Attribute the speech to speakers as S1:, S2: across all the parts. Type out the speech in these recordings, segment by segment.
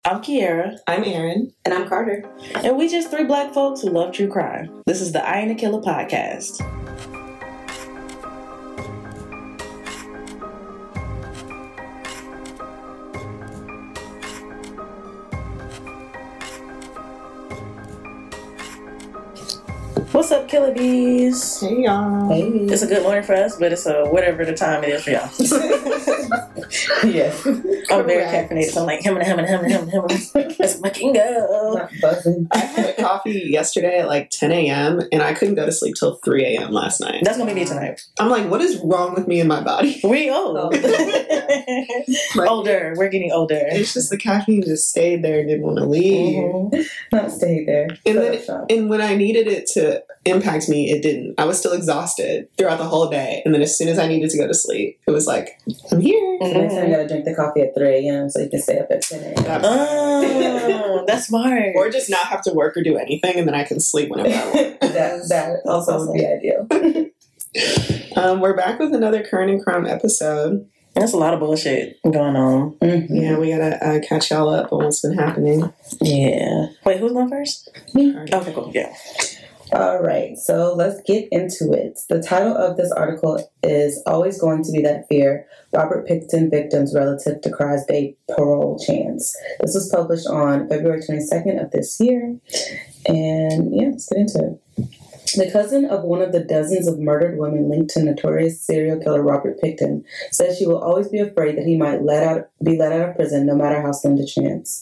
S1: I'm Kiara.
S2: I'm Erin.
S3: And I'm Carter.
S1: And we just three black folks who love true crime. This is the I Ain't a Killer podcast. What's up, Killer Bees?
S2: Hey, y'all.
S3: Hey.
S1: It's a good morning for us, but it's a whatever the time it is for y'all.
S3: Yes.
S1: I'm very caffeinated, so I'm like, him. Let's fucking go.
S3: Not buzzing.
S2: I had a coffee yesterday at like 10 a.m. and I couldn't go to sleep till 3 a.m. last night.
S1: That's going to be me tonight.
S2: I'm like, what is wrong with me and my body?
S1: We old.
S2: Like,
S1: Older. We're getting older.
S2: It's just the caffeine just stayed there and didn't want to leave.
S1: Mhm.
S3: Not stay there.
S2: And when I needed it to impact me, it didn't. I was still exhausted throughout the whole day. And then as soon as I needed to go to sleep, it was like, I'm here.
S3: So next time you gotta drink the coffee at 3 a.m. so you can stay up at 10 a.m.
S1: Oh, that's smart.
S2: Or just not have to work or do anything, and then I can sleep whenever I want.
S3: that also would be ideal.
S2: We're back with another Current and Crime episode.
S1: That's a lot of bullshit going on.
S3: Mm-hmm.
S2: Yeah, we gotta catch y'all up on what's been happening.
S1: Yeah. Wait, who's going first?
S3: Me.
S1: Okay, cool. Yeah.
S3: All right, so let's get into it. The title of this article is Always Going to Be That Fear, Robert Pickton Victims Relative to Cries Day Parole Chance. This was published on February 22nd of this year. And yeah, let's get into it. The cousin of one of the dozens of murdered women linked to notorious serial killer Robert Pickton says she will always be afraid that he might be let out of prison no matter how slim the chance.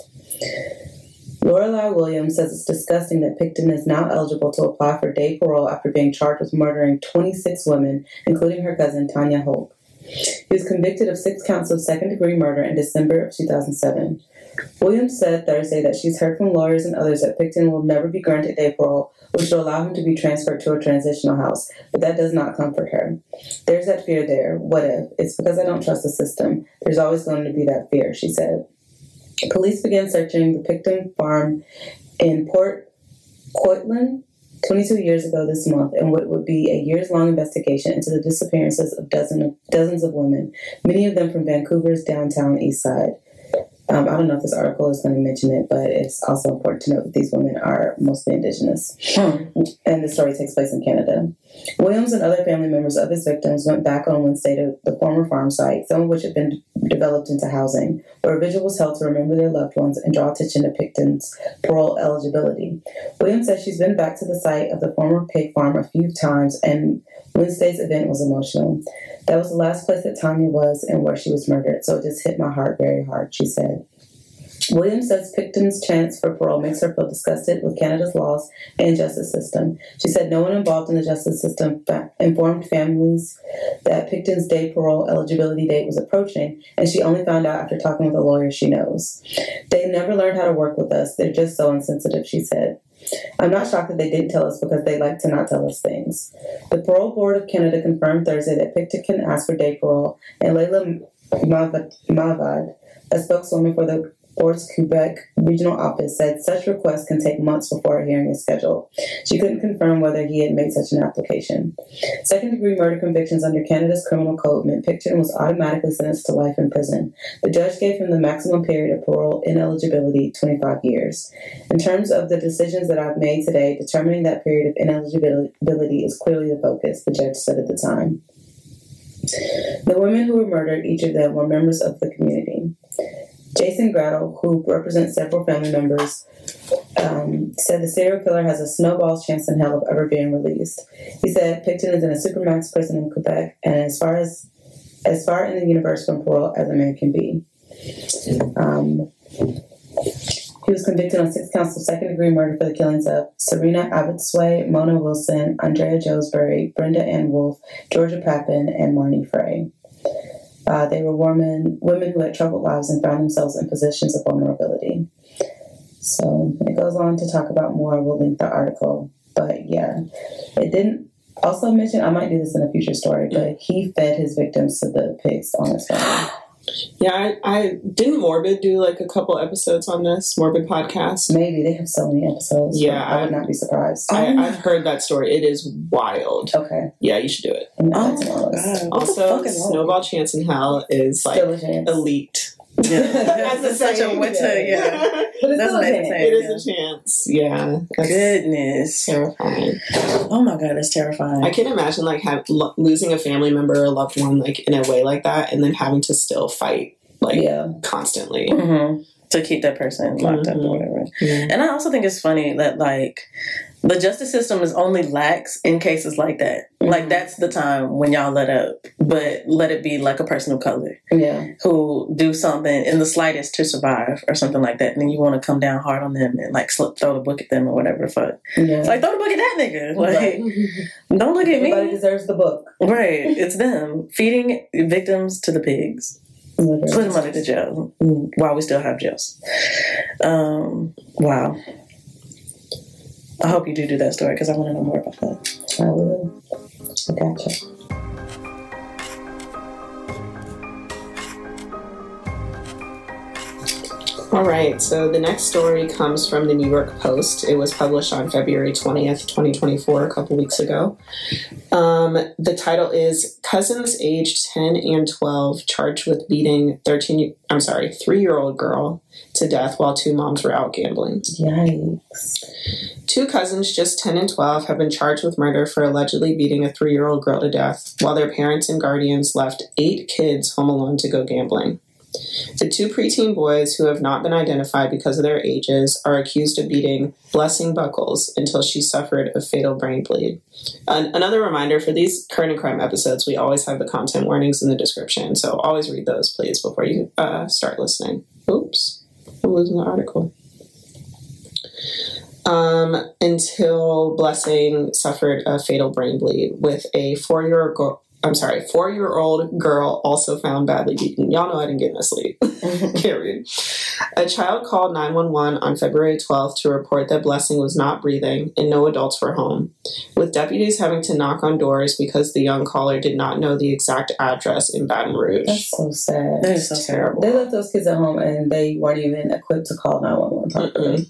S3: Lorelei Williams says it's disgusting that Pickton is now eligible to apply for day parole after being charged with murdering 26 women, including her cousin Tanya Hope. He was convicted of 6 counts of second-degree murder in December of 2007. Williams said Thursday that she's heard from lawyers and others that Pickton will never be granted day parole, which will allow him to be transferred to a transitional house, but that does not comfort her. There's that fear there. What if? It's because I don't trust the system. There's always going to be that fear, she said. Police began searching the Pickton farm in Port Coquitlam 22 years ago this month in what would be a years-long investigation into the disappearances of dozens of women, many of them from Vancouver's downtown east side. I don't know if this article is going to mention it, but it's also important to note that these women are mostly Indigenous. And the story takes place in Canada. Williams and other family members of his victims went back on Wednesday to the former farm site, some of which had been developed into housing, where a vigil was held to remember their loved ones and draw attention to Pickton's parole eligibility. Williams says she's been back to the site of the former pig farm a few times, and Wednesday's event was emotional. That was the last place that Tanya was and where she was murdered, so it just hit my heart very hard, she said. Williams says Pickton's chance for parole makes her feel disgusted with Canada's laws and justice system. She said no one involved in the justice system informed families that Pickton's day parole eligibility date was approaching, and she only found out after talking with a lawyer she knows. They never learned how to work with us. They're just so insensitive, she said. I'm not shocked that they didn't tell us because they like to not tell us things. The Parole Board of Canada confirmed Thursday that Pickton can ask for day parole, and Layla Mavad, a spokeswoman for the Board's Quebec regional office, said such requests can take months before a hearing is scheduled. She couldn't confirm whether he had made such an application. Second-degree murder convictions under Canada's criminal code meant Pickton was automatically sentenced to life in prison. The judge gave him the maximum period of parole ineligibility, 25 years. In terms of the decisions that I've made today, determining that period of ineligibility is clearly the focus, the judge said at the time. The women who were murdered, each of them, were members of the community. Jason Grattle, who represents several family members, said the serial killer has a snowball's chance in hell of ever being released. He said Pickton is in a supermax prison in Quebec and as far in the universe from parole as a man can be. He was convicted on 6 counts of second-degree murder for the killings of Serena Abbotsway, Mona Wilson, Andrea Josbury, Brenda Ann Wolfe, Georgia Papin, and Marnie Frey. They were women who had troubled lives and found themselves in positions of vulnerability. So it goes on to talk about more. We'll link the article. But yeah, it didn't also mention, I might do this in a future story, but he fed his victims to the pigs on his farm.
S2: Yeah, I didn't Morbid do like a couple episodes on this Morbid podcast.
S3: Maybe they have so many episodes.
S2: Yeah,
S3: I would not be surprised.
S2: I've heard that story. It is wild.
S3: Okay,
S2: yeah, you should do it.
S1: Oh, God.
S2: Also, Snowball Chance in Hell is like elite.
S1: Yeah.
S2: As
S1: It's such a
S2: saying,
S1: winter, yeah.
S3: But it's
S1: That's
S3: still
S1: what
S3: a
S1: they
S3: chance.
S1: say.
S2: It is a chance. Yeah. That's
S1: Goodness.
S2: terrifying.
S1: Oh my God, that's terrifying.
S2: I can imagine like losing a family member or a loved one like in a way like that, and then having to still fight like
S3: Yeah.
S2: constantly.
S1: Mm-hmm. To keep that person locked up or whatever.
S2: Yeah.
S1: And I also think it's funny that like the justice system is only lax in cases like that. Like that's the time when y'all let up, but let it be like a person of color
S3: Yeah.
S1: who do something in the slightest to survive or something like that. And then you want to come down hard on them and like throw the book at them or whatever the fuck.
S3: Yeah.
S1: It's like throw the book at that nigga. Like
S3: Right.
S1: don't look at
S3: Everybody
S1: me.
S3: deserves the book.
S1: Right. It's them feeding victims to the pigs. Put them under the jail while we still have jails. Wow. I hope you do that story because I want to know more about that.
S3: I will. I gotcha.
S2: All right, so the next story comes from the New York Post. It was published on February 20th, 2024, a couple weeks ago. The title is Cousins aged 10 and 12 charged with beating 3-year-old girl to death while two moms were out gambling.
S3: Yikes.
S2: Two cousins, just 10 and 12, have been charged with murder for allegedly beating a 3-year-old girl to death while their parents and guardians left 8 kids home alone to go gambling. The two preteen boys, who have not been identified because of their ages, are accused of beating Blessing Buckles until she suffered a fatal brain bleed. Another reminder, for these current and crime episodes, we always have the content warnings in the description, so always read those, please, before you start listening. Oops, I'm losing the article. Until Blessing suffered a fatal brain bleed with a 4-year-old girl also found badly beaten. Y'all know I didn't get no sleep. Can't read. A child called 911 on February 12th to report that Blessing was not breathing and no adults were home, with deputies having to knock on doors because the young caller did not know the exact address in Baton Rouge.
S3: That's so sad.
S1: That is so terrible.
S3: They left those kids at home and they weren't even equipped to call 911 properly.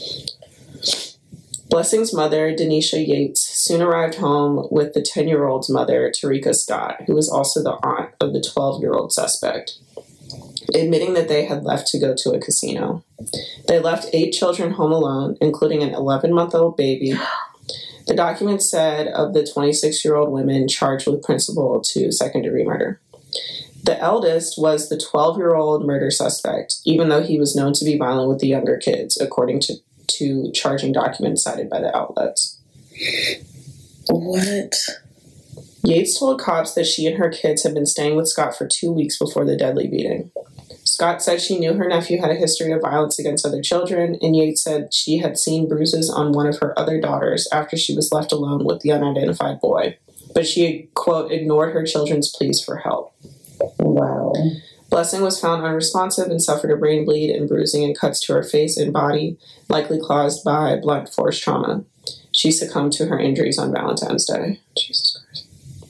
S2: Blessing's mother, Denisha Yates, soon arrived home with the 10-year-old's mother, Tarika Scott, who was also the aunt of the 12-year-old suspect, admitting that they had left to go to a casino. They left 8 children home alone, including an 11-month-old baby. The document said of the 26-year-old women charged with principal to second-degree murder. The eldest was the 12-year-old murder suspect, even though he was known to be violent with the younger kids, according to charging documents cited by the outlets.
S1: What?
S2: Yates told cops that she and her kids had been staying with Scott for 2 weeks before the deadly beating. Scott said she knew her nephew had a history of violence against other children, and Yates said she had seen bruises on one of her other daughters after she was left alone with the unidentified boy, but she, quote, ignored her children's pleas for help.
S3: Wow.
S2: Blessing was found unresponsive and suffered a brain bleed and bruising and cuts to her face and body, likely caused by blunt force trauma. She succumbed to her injuries on Valentine's Day. Jesus Christ.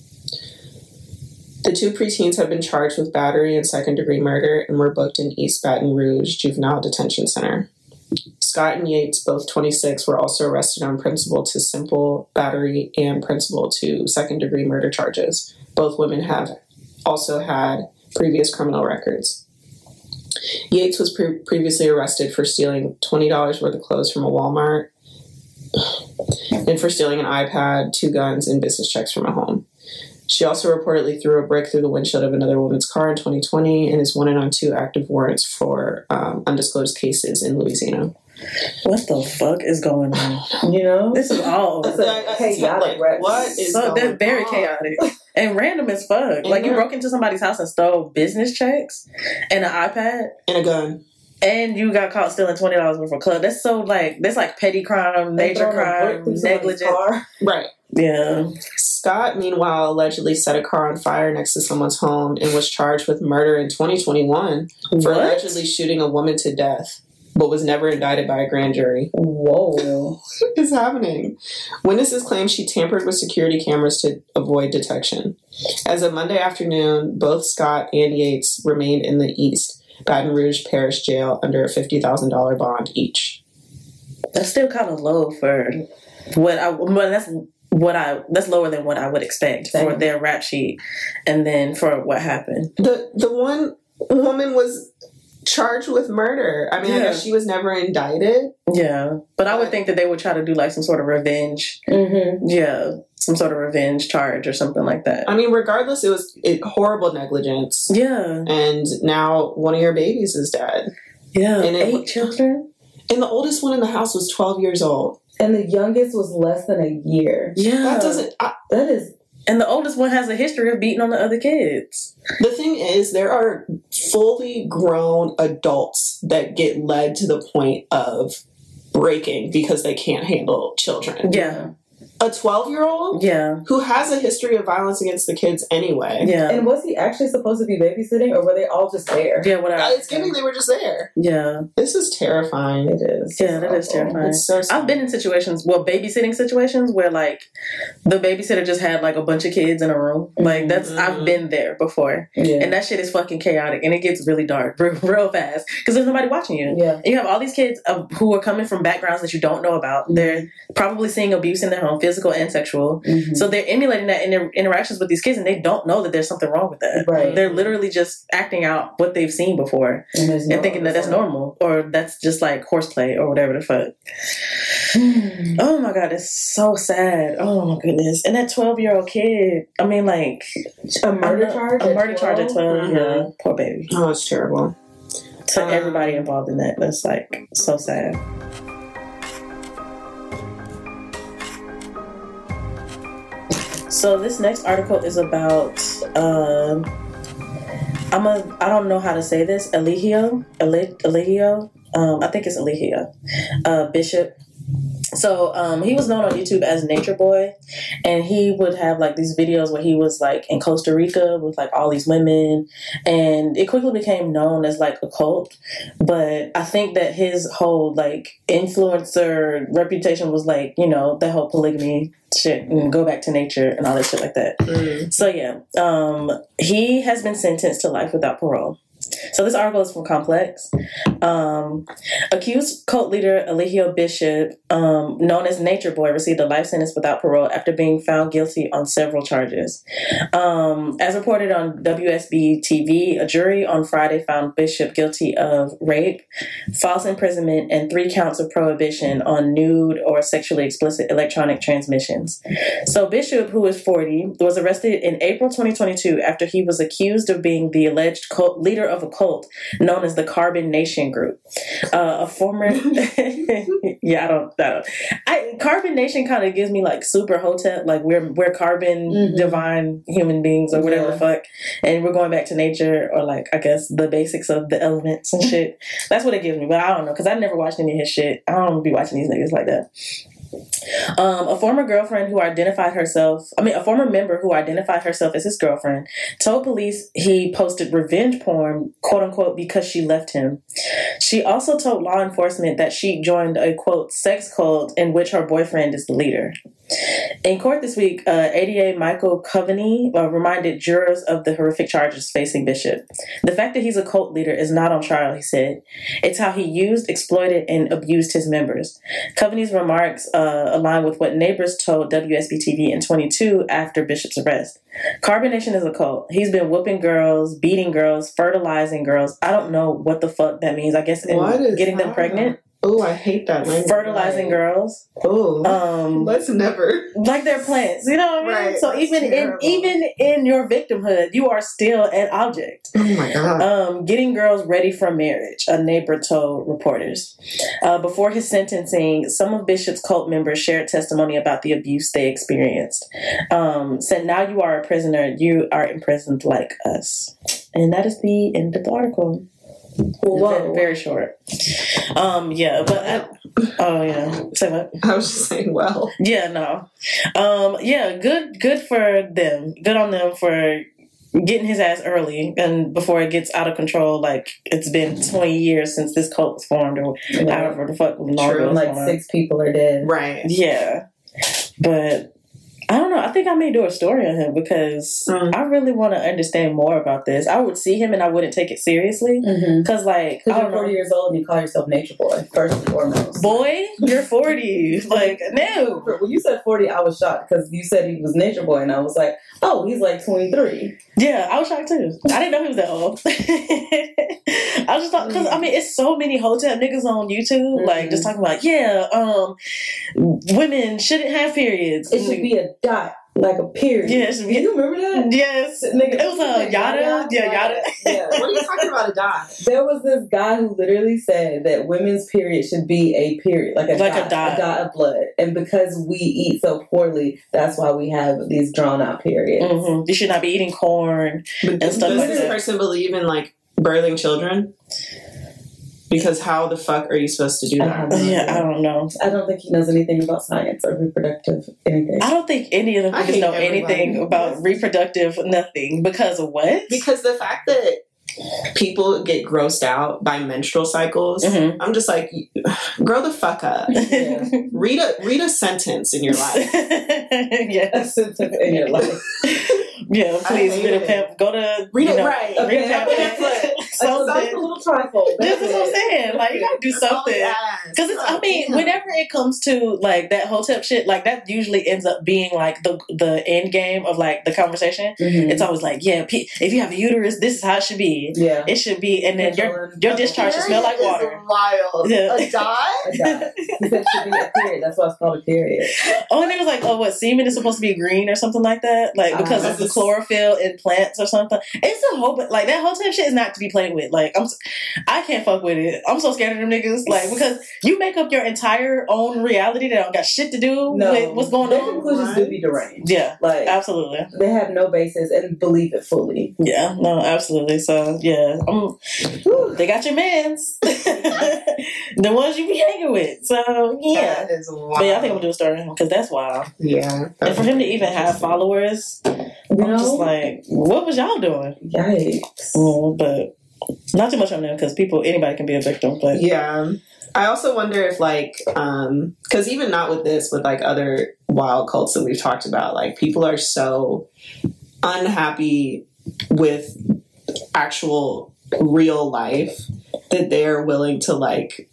S2: The two preteens have been charged with battery and second-degree murder and were booked in East Baton Rouge Juvenile Detention Center. Scott and Yates, both 26, were also arrested on principal to simple battery and principal to second-degree murder charges. Both women have also had previous criminal records. Yates was previously arrested for stealing $20 worth of clothes from a Walmart and for stealing an iPad, 2 guns, and business checks from a home. She also reportedly threw a brick through the windshield of another woman's car in 2020 and is wanted on 2 active warrants for undisclosed cases in Louisiana.
S1: What the fuck is going on?
S3: You know?
S1: This is all
S3: That's a chaotic wreck.
S2: What is
S1: so
S2: going
S1: that's very
S2: on?
S1: chaotic and random as fuck. Like you broke into somebody's house and stole business checks and an iPad
S2: And a gun.
S1: and you got caught stealing $20 worth of club. That's so like that's like petty crime, major crime, negligent.
S2: Right.
S1: Yeah.
S2: Scott, meanwhile, allegedly set a car on fire next to someone's home and was charged with murder in 2021 for
S1: What?
S2: allegedly shooting a woman to death, but was never indicted by a grand jury.
S3: Whoa.
S2: What is happening? Witnesses claim she tampered with security cameras to avoid detection. As of Monday afternoon, both Scott and Yates remained in the East Baton Rouge Parish Jail under a $50,000 bond each.
S1: That's still kind of low for that's lower than what I would expect for their rap sheet and then for what happened.
S2: The one woman was charged with murder. I mean, I guess she was never indicted.
S1: Yeah. But I would think that they would try to do like some sort of revenge.
S3: Mm-hmm.
S1: Yeah. Some sort of revenge charge or something like that.
S2: I mean, regardless, it was horrible negligence.
S1: Yeah.
S2: And now one of your babies is dead.
S1: Yeah.
S2: And
S1: 8 children?
S2: And the oldest one in the house was 12 years old.
S3: And the youngest was less than a year.
S1: Yeah.
S2: That doesn't...
S3: That is...
S1: And the oldest one has a history of beating on the other kids.
S2: The thing is, there are fully grown adults that get led to the point of breaking because they can't handle children.
S1: Yeah.
S2: A 12-year-old?
S1: Yeah.
S2: Who has a history of violence against the kids anyway.
S1: Yeah.
S3: And was he actually supposed to be babysitting, or were they all just there?
S1: Yeah, whatever.
S2: It's giving they were just there.
S1: Yeah.
S2: This is terrifying.
S3: It is.
S1: Yeah, that is terrifying.
S2: It's so sad.
S1: I've been in situations, babysitting situations where like the babysitter just had like a bunch of kids in a room. Like that's, I've been there before.
S3: Yeah.
S1: And that shit is fucking chaotic and it gets really dark real fast because there's nobody watching you.
S3: Yeah.
S1: And you have all these kids who are coming from backgrounds that you don't know about. They're probably seeing abuse in their home, physical and sexual.
S3: Mm-hmm.
S1: So they're emulating that in their interactions with these kids and they don't know that there's something wrong with that.
S3: Right.
S1: They're literally just acting out what they've seen before and thinking that that's normal or that's just like horseplay or whatever the fuck. Oh my God, it's so sad. Oh my goodness. And that 12-year-old kid, I mean like
S3: a murder charge?
S1: A murder charge at 12. Yeah. Poor baby.
S2: Oh, it's terrible.
S1: To everybody involved in that. That's like so sad. So this next article is about I don't know how to say this, Eligio, I think it's Eligio, Bishop. So he was known on YouTube as Nature Boy, and he would have like these videos where he was like in Costa Rica with like all these women, and it quickly became known as like a cult. But I think that his whole like influencer reputation was like, you know, the whole polygamy shit and go back to nature and all that shit like that. So yeah, he has been sentenced to life without parole. So this article is from Complex. Accused cult leader Eligio Bishop, known as Nature Boy, received a life sentence without parole after being found guilty on several charges. As reported on WSB TV, a jury on Friday found Bishop guilty of rape, false imprisonment, and 3 counts of prohibition on nude or sexually explicit electronic transmissions. So Bishop, who is 40, was arrested in April 2022 after he was accused of being the alleged leader of a cult known as the Carbon Nation group. A former Carbon Nation kind of gives me like super hotep, like we're carbon divine human beings or whatever the fuck, and we're going back to nature, or like I guess the basics of the elements and shit. That's what it gives me, but I don't know because I never watched any of his shit. I don't be watching these niggas like that. A former member who identified herself as his girlfriend told police he posted revenge porn, quote unquote, because she left him. She also told law enforcement that she joined a, quote, sex cult in which her boyfriend is the leader. In court this week, ADA Michael Coveney reminded jurors of the horrific charges facing Bishop. The fact that he's a cult leader is not on trial, he said. It's how he used, exploited, and abused his members. Coveney's remarks align with what neighbors told WSB-TV in 2022 after Bishop's arrest. Carbon Nation is a cult. He's been whooping girls, beating girls, fertilizing girls. I don't know what the fuck that means. I guess getting them pregnant.
S2: Oh, I hate that language.
S1: Fertilizing girls.
S2: Oh, let's never.
S1: Like they're plants, you know what I mean?
S2: Right,
S1: so even in your victimhood, you are still an object.
S2: Oh my God.
S1: Getting girls ready for marriage, a neighbor told reporters. Before his sentencing, some of Bishop's cult members shared testimony about the abuse they experienced. Said, now you are a prisoner, you are imprisoned like us. And that is the end of the article. Whoa. Very short. Say what?
S2: I was just saying, well.
S1: Yeah, no. Good for them. Good on them for getting his ass early and before it gets out of control. Like, it's been 20 years since this cult was formed or however the fuck long ago.
S3: Like 6 people are dead.
S2: Right.
S1: Yeah. But I don't know. I think I may do a story on him because I really want to understand more about this. I would see him and I wouldn't take it seriously because, like,
S3: you're 40 years old and you call yourself Nature Boy first and foremost.
S1: Boy, you're 40. Like, no.
S3: When you said 40, I was shocked because you said he was Nature Boy, and I was like, oh, he's like 23.
S1: Yeah, I was shocked too. I didn't know he was that old. I just thought, because I mean, it's so many hotep niggas on YouTube, like just talking about, women shouldn't have periods.
S3: It should be a dot, like a period.
S1: Yeah, it should be.
S3: You remember that?
S1: Yes,
S3: Nigga,
S1: it was a yada. Yeah, yada.
S2: Yeah. What are you talking about? A dot?
S3: There was this guy who literally said that women's period should be a period, like a dot of blood, and because we eat so poorly, that's why we have these drawn out periods.
S1: Mm-hmm. You should not be eating corn and stuff like that.
S2: Does this person believe in like birthing children? Because how the fuck are you supposed to do that?
S1: I don't know.
S3: I don't think he knows anything about science or reproductive anything.
S1: I don't think any of them niggas know anything about reproductive nothing. Because of what?
S2: Because the fact that people get grossed out by menstrual cycles, I'm just like, grow the fuck up.
S3: Yeah.
S2: Read a sentence in your life.
S3: A sentence in your life.
S1: Yeah, please read a pamphlet. Go to
S2: read it right.
S1: Read a pamphlet.
S3: Something. A little trifold.
S1: This is what I'm saying. Like, you gotta do something. Because I mean, whenever it comes to like that hotep shit, like that usually ends up being like the end game of like the conversation. It's always like, if you have a uterus, this is how it should be.
S3: Yeah,
S1: it should be, and then your discharge should smell like water.
S2: Wild.
S1: Yeah.
S2: A dot?
S3: He said it should be a period. That's why it's called a period.
S1: Oh, and it was like, what, semen is supposed to be green or something like that, like because of the chlorophyll in plants or something. It's a whole, but like that hotep shit is not to be played with. Like I can't fuck with it. I'm so scared of them niggas. Like, because you make up your entire own reality that don't got shit to do with what's going
S3: their
S1: on.
S3: conclusions do be deranged.
S1: Yeah,
S3: like
S1: absolutely.
S3: They have no basis and believe it fully.
S1: Yeah, no, absolutely. So yeah, they got your mans, the ones you be hanging with. So yeah,
S2: that is wild.
S1: But yeah, I think I'm gonna do a story on him because that's wild.
S2: Yeah,
S1: and for him to even have followers, I'm just like, what was y'all doing?
S3: Yikes!
S1: But not too much on them because anybody can be a victim. But
S2: yeah, I also wonder if like, because even not with this, with like other wild cults that we've talked about, like people are so unhappy with actual real life that they're willing to like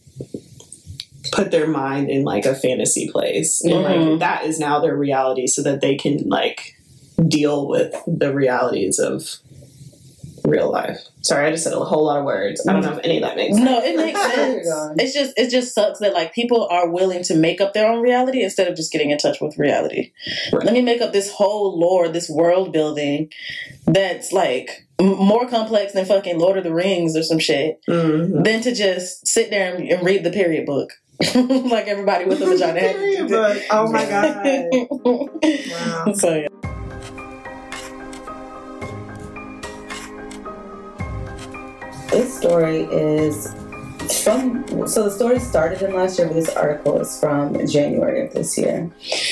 S2: put their mind in like a fantasy place and like that is now their reality so that they can like deal with the realities of real life. Sorry, I just said a whole lot of words. I don't know if any of that makes sense.
S1: No, it makes sense. It just sucks that like people are willing to make up their own reality instead of just getting in touch with reality. Right. Let me make up this whole lore, this world building that's like more complex than fucking Lord of the Rings or some shit than to just sit there and read the period book. Like everybody with a vagina had to do.
S2: Oh my god. Wow.
S1: So yeah.
S3: This story is the story started in last year, but this article is from January of this year.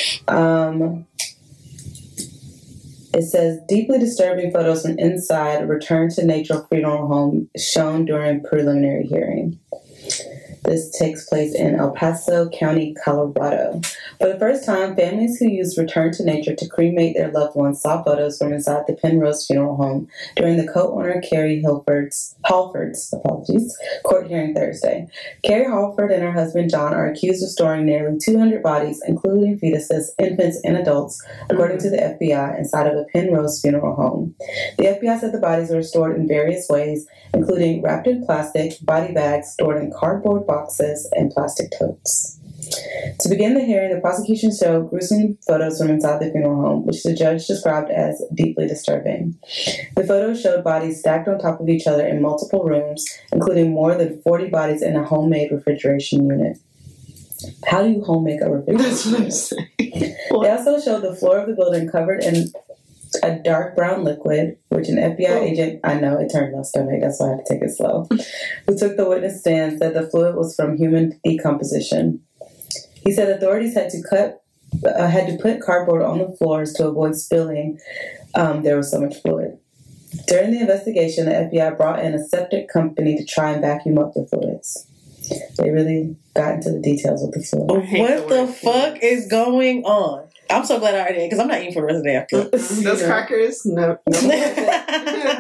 S3: It says, deeply disturbing photos from inside Return to Nature funeral home shown during preliminary hearing. This takes place in El Paso County, Colorado. For the first time, families who used Return to Nature to cremate their loved ones saw photos from inside the Penrose Funeral Home during the co-owner Carrie Halford's court hearing Thursday. Carrie Halford and her husband John are accused of storing nearly 200 bodies, including fetuses, infants, and adults, according to the FBI, inside of a Penrose Funeral Home. The FBI said the bodies were stored in various ways, including wrapped in plastic, body bags stored in cardboard boxes, and plastic totes. To begin the hearing, the prosecution showed gruesome photos from inside the funeral home, which the judge described as deeply disturbing. The photos showed bodies stacked on top of each other in multiple rooms, including more than 40 bodies in a homemade refrigeration unit. How do you homemade a refrigeration
S2: That's what I'm saying.
S3: They also showed the floor of the building covered in a dark brown liquid, which an FBI agent, I know it turned my stomach, that's why I had to take it slow, who took the witness stand, said the fluid was from human decomposition. He said authorities had to put cardboard on the floors to avoid spilling. There was so much fluid. During the investigation, the FBI brought in a septic company to try and vacuum up the fluids. They really got into the details with the fluid.
S1: What the fuck is going on? I'm so glad I already did, because I'm not eating for the rest of the day after.
S2: Those crackers? No.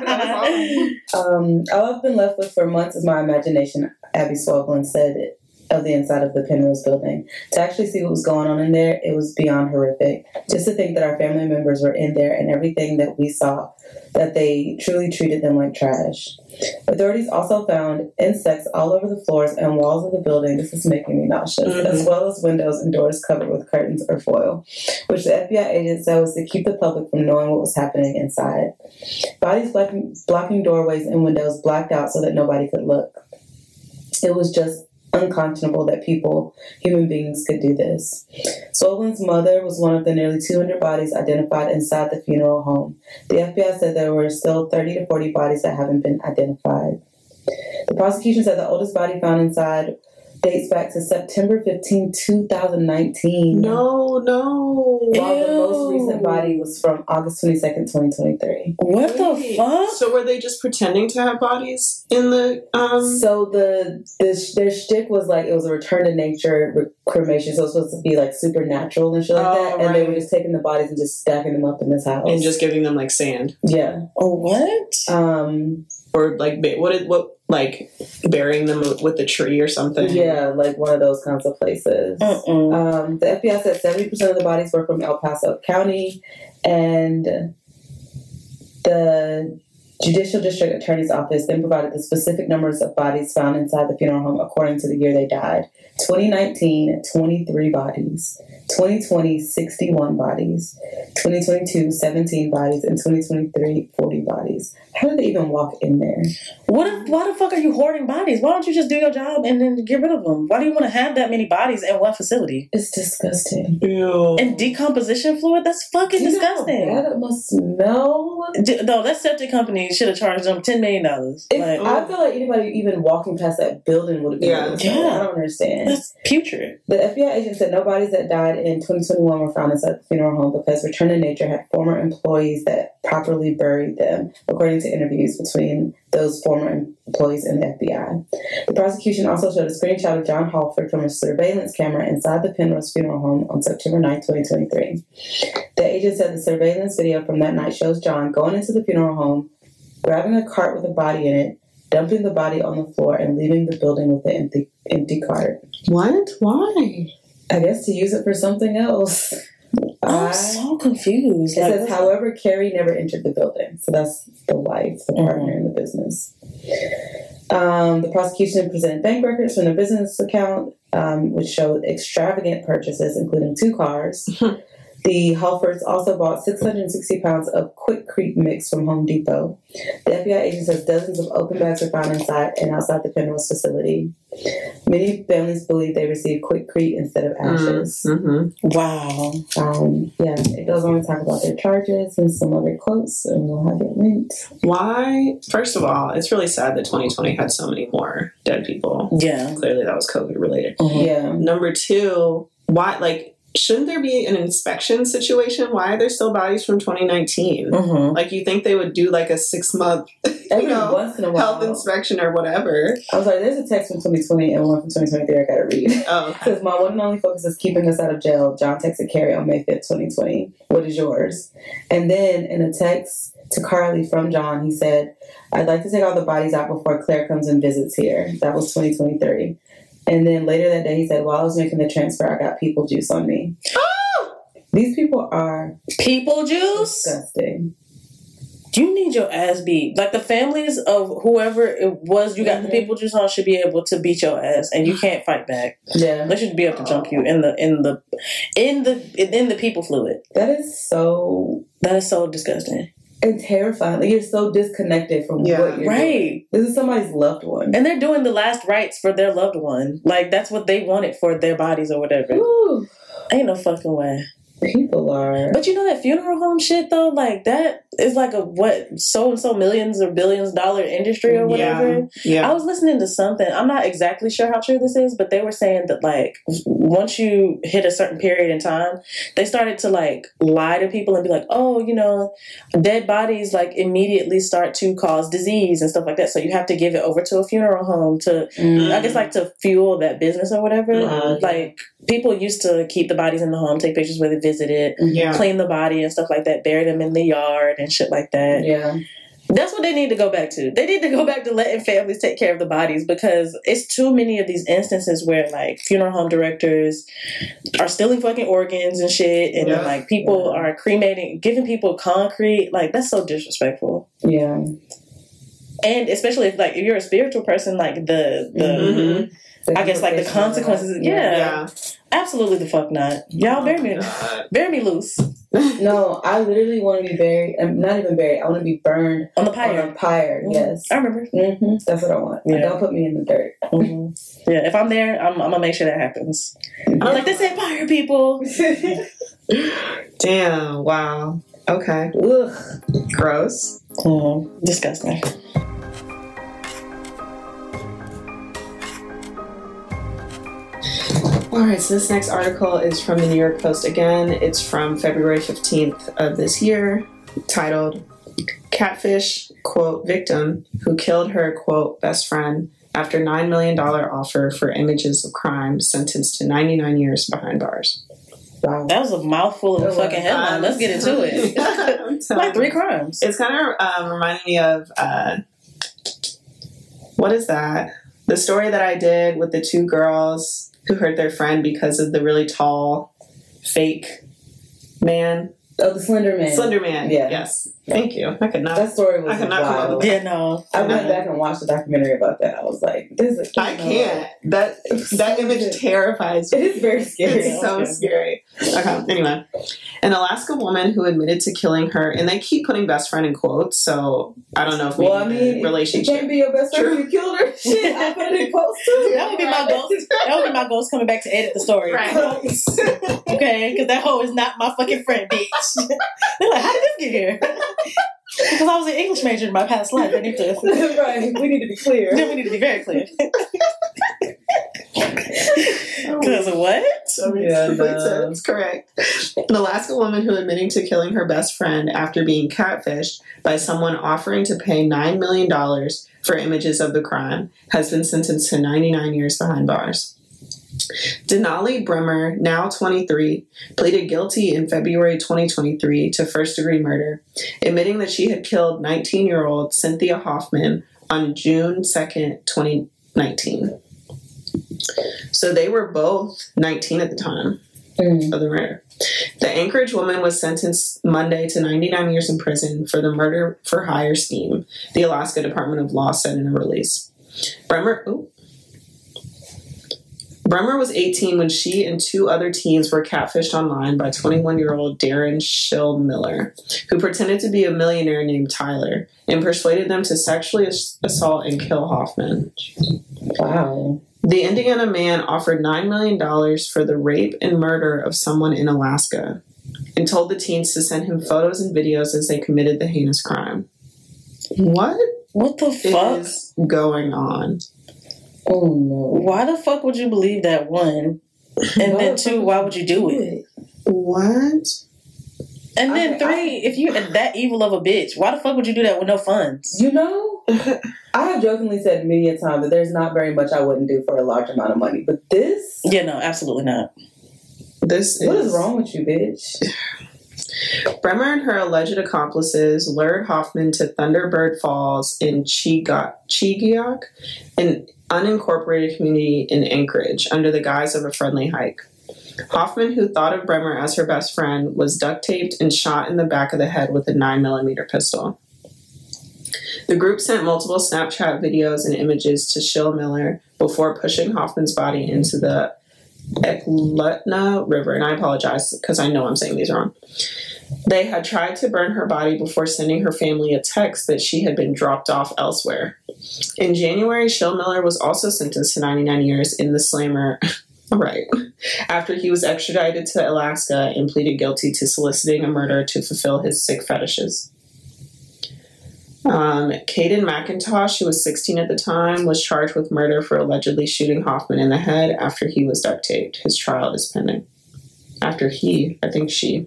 S3: All I've been left with for months is my imagination, Abby Swoglin said of the inside of the Penrose building. To actually see what was going on in there, it was beyond horrific. Just to think that our family members were in there and everything that we saw, that they truly treated them like trash. Authorities also found insects all over the floors and walls of the building. This is making me nauseous, as well as windows and doors covered with curtains or foil, which the FBI agent said was to keep the public from knowing what was happening inside. Bodies blocking doorways and windows blacked out so that nobody could look. It was just unconscionable that human beings could do this. Swolin's mother was one of the nearly 200 bodies identified inside the funeral home. The FBI said there were still 30 to 40 bodies that haven't been identified. The prosecution said the oldest body found inside dates back to September 15, 2019.
S2: No.
S3: While the most recent body was from August 22nd, 2023.
S1: What the fuck?
S2: So were they just pretending to have bodies in the
S3: So their shtick was like it was a return to nature cremation, so it was supposed to be like supernatural and shit like that. And they were just taking the bodies and just stacking them up in this house
S2: and just giving them like sand?
S3: Yeah.
S1: Oh, what?
S2: Or like what like burying them with a tree or something?
S3: Yeah, like one of those kinds of places. The FBI said 70% of the bodies were from El Paso County, and the Judicial District Attorney's Office then provided the specific numbers of bodies found inside the funeral home according to the year they died. 2019, 23 bodies. 2020, 61 bodies. 2022, 17 bodies. And 2023, 40 bodies. How did they even walk in there?
S1: Why the fuck are you hoarding bodies? Why don't you just do your job and then get rid of them? Why do you want to have that many bodies in one facility?
S3: It's disgusting.
S2: Ew.
S1: And decomposition fluid? That's fucking disgusting.
S3: How bad it must smell?
S1: No, that septic company should have charged them $10 million.
S3: I feel like anybody even walking past that building would have been able to smell it. I don't understand.
S1: That's putrid.
S3: The FBI agent said no bodies that died in 2021 were found inside the funeral home because Return to Nature had former employees that properly buried them, according to interviews between those former employees and the FBI. The prosecution also showed a screenshot of John Halford from a surveillance camera inside the Penrose funeral home on September 9, 2023. The agent said the surveillance video from that night shows John going into the funeral home, grabbing a cart with a body in it, dumping the body on the floor, and leaving the building with the empty cart.
S2: What? Why?
S3: I guess to use it for something else.
S1: I'm so confused.
S3: It says, however, Carrie never entered the building. So that's the wife, the partner in the business. The prosecution presented bank records from the business account, which showed extravagant purchases, including 2 cars. The Halfords also bought 660 pounds of Quikrete mix from Home Depot. The FBI agent says dozens of open bags were found inside and outside the Penrose facility. Many families believe they received Quikrete instead of ashes.
S1: Wow.
S3: Yeah, it goes on to talk about their charges and some other quotes, and we'll have it linked.
S2: Why? First of all, it's really sad that 2020 had so many more dead people.
S1: Yeah.
S2: Clearly that was COVID related.
S3: Yeah.
S2: Number 2, why, like, shouldn't there be an inspection situation? Why are there still bodies from 2019? Like, you think they would do like a 6-month
S3: once in a while
S2: health inspection or whatever.
S3: I'm sorry, there's a text from 2020 and one from 2023 I gotta read.
S2: Oh.
S3: It says, my one and only focus is keeping us out of jail. John texted Carrie on May 5th, 2020. What is yours? And then in a text to Carly from John, he said, I'd like to take all the bodies out before Claire comes and visits here. That was 2023. And then later that day, he said, while I was making the transfer, I got people juice on me.
S2: Oh!
S3: These people are...
S1: People juice?
S3: Disgusting.
S1: You need your ass beat. Like, the families of whoever it was you got the people juice on should be able to beat your ass, and you can't fight back.
S3: Yeah.
S1: They should be able to jump you in the people fluid.
S3: That is so
S1: disgusting.
S3: and terrifying. Like, you're so disconnected from what you're doing. This is somebody's loved one.
S1: And they're doing the last rites for their loved one. Like, that's what they wanted for their bodies or whatever.
S3: Ooh.
S1: Ain't no fucking way.
S3: People are.
S1: But you know that funeral home shit, though? Like, that is like a, so-and-so millions or billions dollar industry or whatever.
S2: Yeah.
S1: I was listening to something. I'm not exactly sure how true this is, but they were saying that, like, once you hit a certain period in time, they started to, like, lie to people and be like, oh, you know, dead bodies, like, immediately start to cause disease and stuff like that. So you have to give it over to a funeral home to, I guess, like, to fuel that business or whatever. Like, people used to keep the bodies in the home, take pictures where they visit it, clean the body and stuff like that, bury them in the yard and shit like that.
S3: Yeah.
S1: That's what they need to go back to. They need to go back to letting families take care of the bodies, because it's too many of these instances where like funeral home directors are stealing fucking organs and shit, and then, like people are cremating, giving people concrete. Like that's so disrespectful.
S3: Yeah.
S1: And especially if like if you're a spiritual person, like the I guess like the consequences. Yeah. Absolutely the fuck not. Y'all bury me loose.
S3: No, I literally want to be buried. I'm not even buried. I want to be burned
S1: on the pyre.
S3: On a pyre, yes.
S1: I remember.
S3: That's what I want. Yeah. Don't put me in the dirt.
S1: Yeah, if I'm there, I'm gonna make sure that happens. I'm like, this ain't pyre, people.
S2: Damn. Wow. Okay.
S3: Ugh.
S2: Gross.
S1: Disgusting.
S2: All right, so this next article is from the New York Post again. It's from February 15th of this year, titled Catfish, quote, victim who killed her, quote, best friend after $9 million offer for images of crime, sentenced to 99 years behind bars.
S3: Wow.
S1: That was a mouthful of a fucking headline. Let's get into it. Like 3 crimes.
S2: It's kind of reminding me of, what is that? The story that I did with the 2 girls who hurt their friend because of the really tall, fake man.
S3: Oh, the Slender Man.
S2: Slender Man.
S3: Yeah.
S2: Yes. Thank you. I could not.
S3: That story was
S2: I could not come up
S3: wild.
S2: with that.
S1: Yeah, no.
S3: I went back and watched the documentary about that. I was like, this is.
S2: I can't. That image terrifies me.
S3: It is very scary.
S2: It's so scary. Okay. Anyway, an Alaska woman who admitted to killing her, and they keep putting best friend in quotes, so I don't know if we need a relationship.
S3: It can't be your best friend who killed her. Shit, I put it in quotes too.
S1: That would be my ghost. That would be my ghost coming back to edit the story.
S2: Right.
S1: Okay, because that hoe is not my fucking friend, bitch. They're like, how did this get here? Because I was an English major in my past life. I need to.
S3: Right. We need to be clear.
S1: Then we need to be very clear. Because of what?
S2: That's correct. An Alaska woman who admitting to killing her best friend after being catfished by someone offering to pay $9 million for images of the crime has been sentenced to 99 years behind bars. Denali Bremer, now 23, pleaded guilty in February 2023 to first-degree murder, admitting that she had killed 19-year-old Cynthia Hoffman on June 2nd, 2019. So they were both 19 at the time of the murder. The Anchorage woman was sentenced Monday to 99 years in prison for the murder for hire scheme, the Alaska Department of Law said in a release. Bremer was 18 when she and 2 other teens were catfished online by 21-year-old Darren Schillmiller, who pretended to be a millionaire named Tyler and persuaded them to sexually assault and kill Hoffman.
S3: Wow.
S2: The Indiana man offered $9 million for the rape and murder of someone in Alaska and told the teens to send him photos and videos as they committed the heinous crime. What
S1: the fuck
S2: is going on?
S3: Oh no.
S1: Why the fuck would you believe that, 1? And then 2, why would you do it?
S2: What?
S1: And then 3, if you're that evil of a bitch, why the fuck would you do that with no funds?
S3: You know, I have jokingly said many a time that there's not very much I wouldn't do for a large amount of money. But this?
S1: Yeah, no, absolutely not.
S3: What is wrong with you, bitch?
S2: Bremer and her alleged accomplices lured Hoffman to Thunderbird Falls in Chegiak, an unincorporated community in Anchorage, under the guise of a friendly hike. Hoffman, who thought of Bremer as her best friend, was duct taped and shot in the back of the head with a 9mm pistol. The group sent multiple Snapchat videos and images to Schillmiller before pushing Hoffman's body into the Eklutna River, and I apologize because I know I'm saying these wrong. They had tried to burn her body before sending her family a text that she had been dropped off elsewhere. In January, Schillmiller was also sentenced to 99 years in the slammer, right, after he was extradited to Alaska and pleaded guilty to soliciting a murder to fulfill his sick fetishes. Caden McIntosh, who was 16 at the time, was charged with murder for allegedly shooting Hoffman in the head after he was duct taped. His trial is pending. She.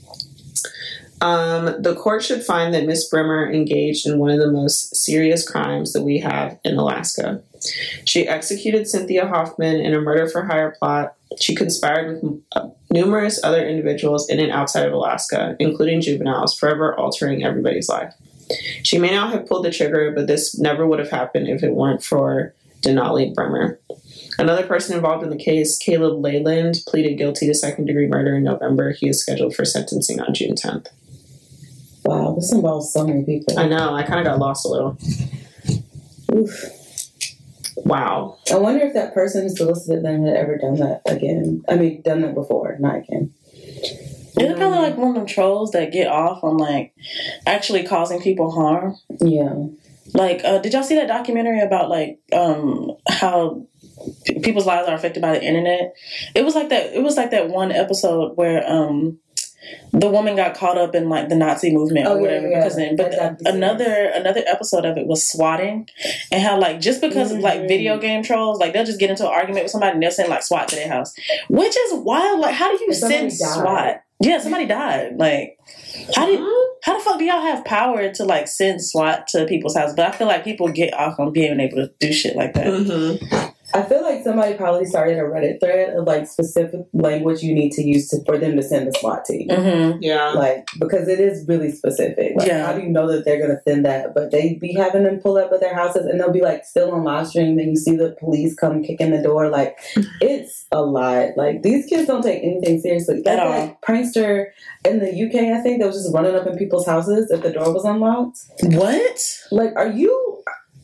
S2: The court should find that Miss Bremer engaged in one of the most serious crimes that we have in Alaska. She executed Cynthia Hoffman in a murder for hire plot. She conspired with numerous other individuals in and outside of Alaska, including juveniles, forever altering everybody's life. She may not have pulled the trigger, but this never would have happened if it weren't for Denali Bremer. Another person involved in the case, Caleb Leyland, pleaded guilty to second-degree murder in November. He is scheduled for sentencing on June 10th.
S3: Wow, this involves so many people.
S2: I know. I kind of got lost a little.
S3: Oof.
S2: Wow.
S3: I wonder if that person who solicited them had ever done that again. I mean, done that before, not again.
S1: It's kind of like one of them trolls that get off on, like, actually causing people harm.
S3: Yeah.
S1: Like, did y'all see that documentary about, like, how people's lives are affected by the internet? It was like that one episode where the woman got caught up in, like, the Nazi movement or whatever.
S3: Yeah.
S1: Because then, but another episode of it was swatting, and how, like, just because of, like, video game trolls, like, they'll just get into an argument with somebody and they'll send, like, SWAT to their house, which is wild. Like, how do you send SWAT? Yeah, somebody died. Like, how the fuck do y'all have power to, like, send SWAT to people's houses? But I feel like people get off on being able to do shit like that.
S2: Mm-hmm.
S3: I feel like somebody probably started a Reddit thread of, like, specific language you need to use for them to send the SWAT team.
S1: Mm-hmm.
S2: Yeah.
S3: Like, because it is really specific. Like, how do you know that they're going to send that? But they be having them pull up at their houses and they'll be, like, still on live stream and you see the police come kicking the door. Like, it's a lot. Like, these kids don't take anything seriously. That's like prankster in the UK, I think, that was just running up in people's houses if the door was unlocked.
S1: What?
S3: Like, are you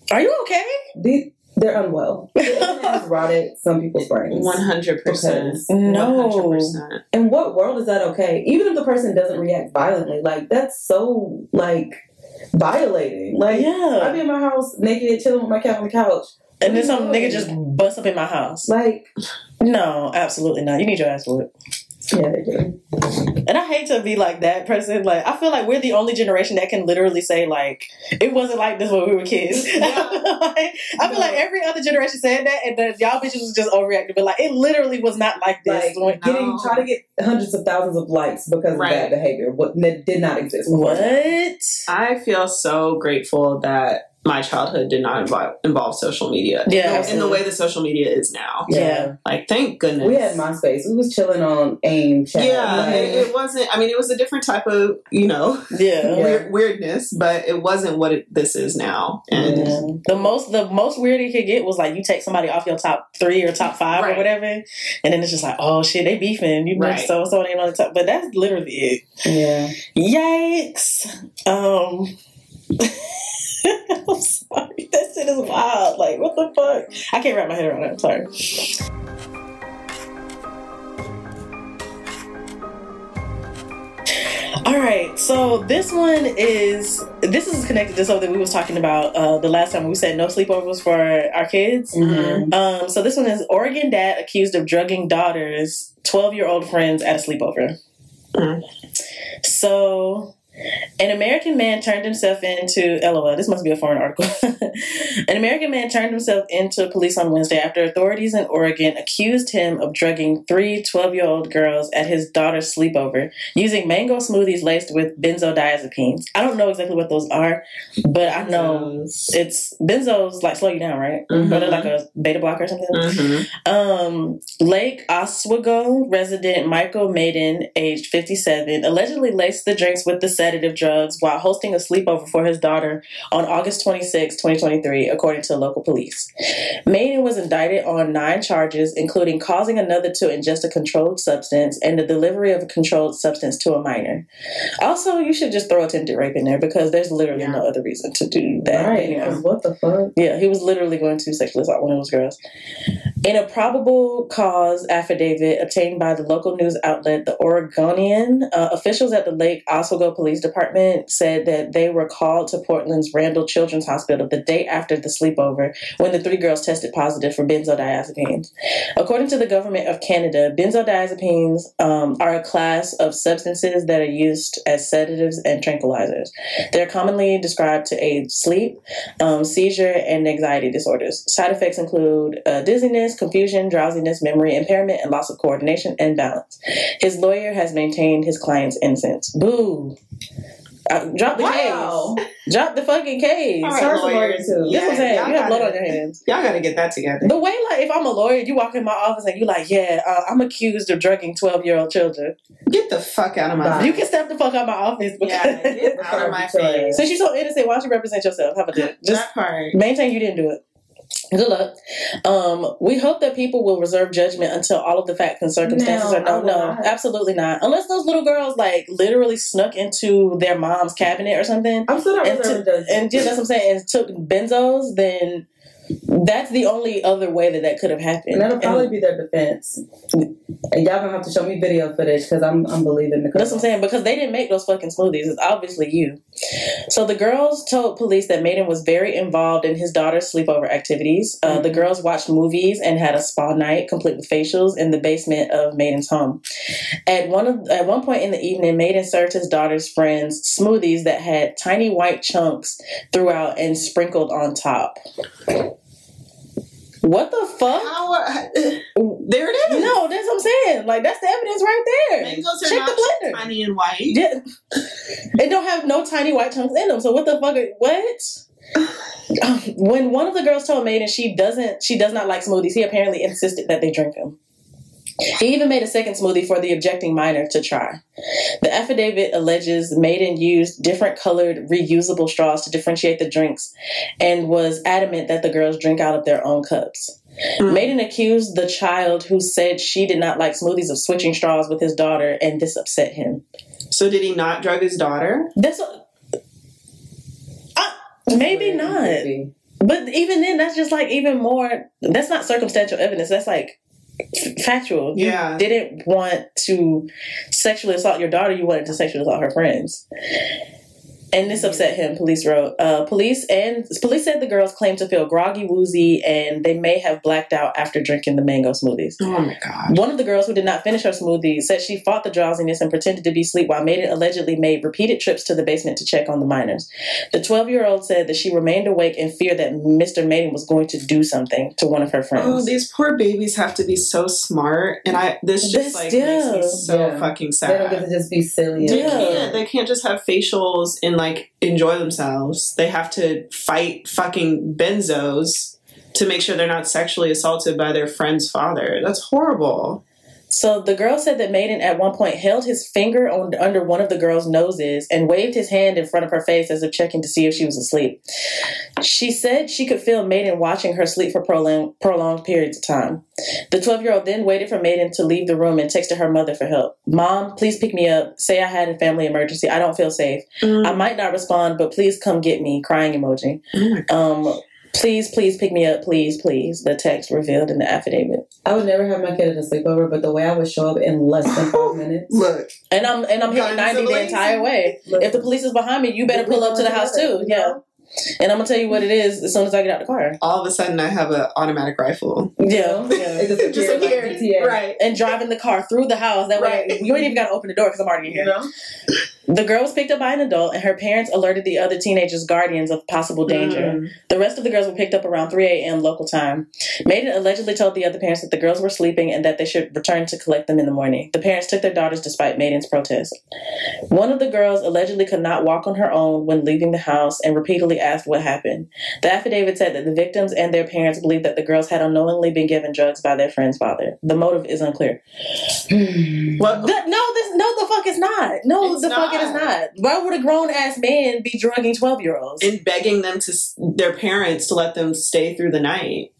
S1: okay?
S3: They're unwell. The internet has rotted some people's brains.
S2: 100%.
S1: No.
S2: 100%.
S3: In what world is that okay? Even if the person doesn't react violently, like, that's so, like, violating. Like, I be in my house naked, chilling with my cat on the couch.
S1: And then some nigga just busts up in my house.
S3: Like,
S1: no, absolutely not. You need your ass whooped.
S3: Yeah, they do.
S1: And I hate to be like that person. Like, I feel like we're the only generation that can literally say, like, it wasn't like this when we were kids. Yeah. I feel like every other generation said that, and then y'all bitches was just overreacting. But, like, it literally was not like this.
S3: Like, trying to get hundreds of thousands of likes because of bad behavior. That did not exist before.
S1: What?
S2: I feel so grateful that my childhood did not involve social media.
S1: Yeah.
S2: In the way that social media is now.
S1: Yeah.
S2: Like, thank goodness.
S3: We had MySpace. We was chilling on AIM chat.
S2: Yeah. Like, it wasn't, I mean, it was a different type of, weirdness, but it wasn't what this is now. And
S1: the most weird it could get was, like, you take somebody off your top 3 or top 5 or whatever, and then it's just like, oh shit, they beefing. You know, so ain't on the top. But that's literally it.
S3: Yeah.
S1: Yikes. I'm sorry. That shit is wild. Like, what the fuck? I can't wrap my head around it. I'm sorry. All right, so this is connected to something we was talking about the last time we said no sleepovers for our kids.
S3: Mm-hmm.
S1: So this one is Oregon dad accused of drugging daughter's 12-year-old friends at a sleepover. So an American man turned himself into LOL. This must be a foreign article. An American man turned himself into police on Wednesday after authorities in Oregon accused him of drugging 3 12-year-old girls at his daughter's sleepover using mango smoothies laced with benzodiazepines. I don't know exactly what those are, but I know it's benzos, like, slow you down, right?
S2: Mm-hmm.
S1: Or they're like a beta blocker or something.
S2: Mm-hmm.
S1: Lake Oswego resident Michael Maiden, aged 57, allegedly laced the drinks with the sedative drugs while hosting a sleepover for his daughter on August 26, 2023, according to local police. Maiden was indicted on 9 charges, including causing another to ingest a controlled substance and the delivery of a controlled substance to a minor. Also, you should just throw attempted rape in there because there's literally no other reason to do that.
S3: Right, because what the fuck?
S1: Yeah, he was literally going to sexually assault one of those girls. In a probable cause affidavit obtained by the local news outlet, The Oregonian, officials at the Lake Oswego Police Department said that they were called to Portland's Randall Children's Hospital the day after the sleepover when the 3 girls tested positive for benzodiazepines. According to the government of Canada, benzodiazepines are a class of substances that are used as sedatives and tranquilizers. They're commonly described to aid sleep, seizure, and anxiety disorders. Side effects include dizziness, confusion, drowsiness, memory impairment, and loss of coordination and balance. His lawyer has maintained his client's innocence. Boo! Drop the case. Drop the fucking case.
S2: All right, lawyers.
S3: Too.
S1: That's what I'm saying. You have blood on your hands.
S2: Y'all gotta get that together.
S1: The way, like, if I'm a lawyer, you walk in my office and you like, I'm accused of drugging 12-year-old children.
S2: Get the fuck out of my face.
S1: You can step the fuck out of my office.
S2: Yeah, get out of my face.
S1: Since you're so innocent, why don't you represent yourself? How about that? Just
S2: that part.
S1: maintain you didn't do it. Good luck. We hope that people will reserve judgment until all of the facts and circumstances are known. No, absolutely not. Unless those little girls like literally snuck into their mom's cabinet or something.
S3: I'm still not reserving judgment.
S1: And yeah, that's what I'm saying. And took benzos, then that's the only other way that could have happened.
S3: And that'll probably be their defense. And y'all gonna have to show me video footage because I'm believing the.
S1: That's what I'm saying, because they didn't make those fucking smoothies. It's obviously you. So the girls told police that Maiden was very involved in his daughter's sleepover activities. The girls watched movies and had a spa night complete with facials in the basement of Maiden's home. At one point in the evening, Maiden served his daughter's friends smoothies that had tiny white chunks throughout and sprinkled on top. What the fuck?
S2: There it is.
S1: No, that's what I'm saying. Like, that's the evidence right there.
S2: Mangoes are
S1: Check
S2: not
S1: the blender.
S2: tiny and white.
S1: Yeah. It don't have no tiny white chunks in them. So what the fuck? What? When one of the girls told Maiden she does not like smoothies, he apparently insisted that they drink them. He even made a second smoothie for the objecting minor to try. The affidavit alleges Maiden used different colored reusable straws to differentiate the drinks and was adamant that the girls drink out of their own cups. Maiden accused the child who said she did not like smoothies of switching straws with his daughter, and this upset him.
S2: So did he not drug his daughter?
S1: Maybe not. But even then, that's just like even more, that's not circumstantial evidence. That's like factual. You didn't want to sexually assault your daughter. You wanted to sexually assault her friends. And this upset him, police wrote. Police said the girls claimed to feel groggy, woozy, and they may have blacked out after drinking the mango smoothies.
S2: Oh my God.
S1: One of the girls who did not finish her smoothie said she fought the drowsiness and pretended to be asleep while Maiden allegedly made repeated trips to the basement to check on the minors. The 12-year-old said that she remained awake in fear that Mr. Maiden was going to do something to one of her friends.
S2: Oh, these poor babies have to be so smart. And this makes me so fucking sad.
S3: They don't get to just be silly.
S2: They can't just have facials and like enjoy themselves. They have to fight fucking benzos to make sure they're not sexually assaulted by their friend's father. That's horrible.
S1: So the girl said that Maiden at one point held his finger under one of the girl's noses and waved his hand in front of her face as if checking to see if she was asleep. She said she could feel Maiden watching her sleep for prolonged periods of time. The 12-year-old then waited for Maiden to leave the room and texted her mother for help. "Mom, please pick me up. Say I had a family emergency. I don't feel safe. I might not respond, but please come get me." Crying emoji.
S2: Oh my God.
S1: Please pick me up, please, the text revealed in the affidavit.
S3: I would never have my kid at a sleepover, but the way I would show up in less than 5 minutes.
S2: Look.
S1: And I'm hitting 90 the entire way. Look. If the police is behind me, you better pull up to the house too. Yeah. And I'm going to tell you what it is as soon as I get out the car.
S2: All of a sudden, I have an automatic rifle.
S1: Yeah.
S2: It disappeared. Right.
S1: And driving the car through the house. That way, you ain't even got to open the door because I'm already in here.
S3: You know?
S1: The girl was picked up by an adult, and her parents alerted the other teenagers' guardians of possible danger. The rest of the girls were picked up around 3 a.m. local time. Maiden allegedly told the other parents that the girls were sleeping and that they should return to collect them in the morning. The parents took their daughters despite Maiden's protest. One of the girls allegedly could not walk on her own when leaving the house and repeatedly asked what happened. The affidavit said that the victims and their parents believed that the girls had unknowingly been given drugs by their friend's father. The motive is unclear.
S2: What?
S1: No, the fuck it's not. No,
S2: it's
S1: the fuck it is not. Why would a grown-ass man be drugging 12-year-olds?
S2: And begging them their parents to let them stay through the night.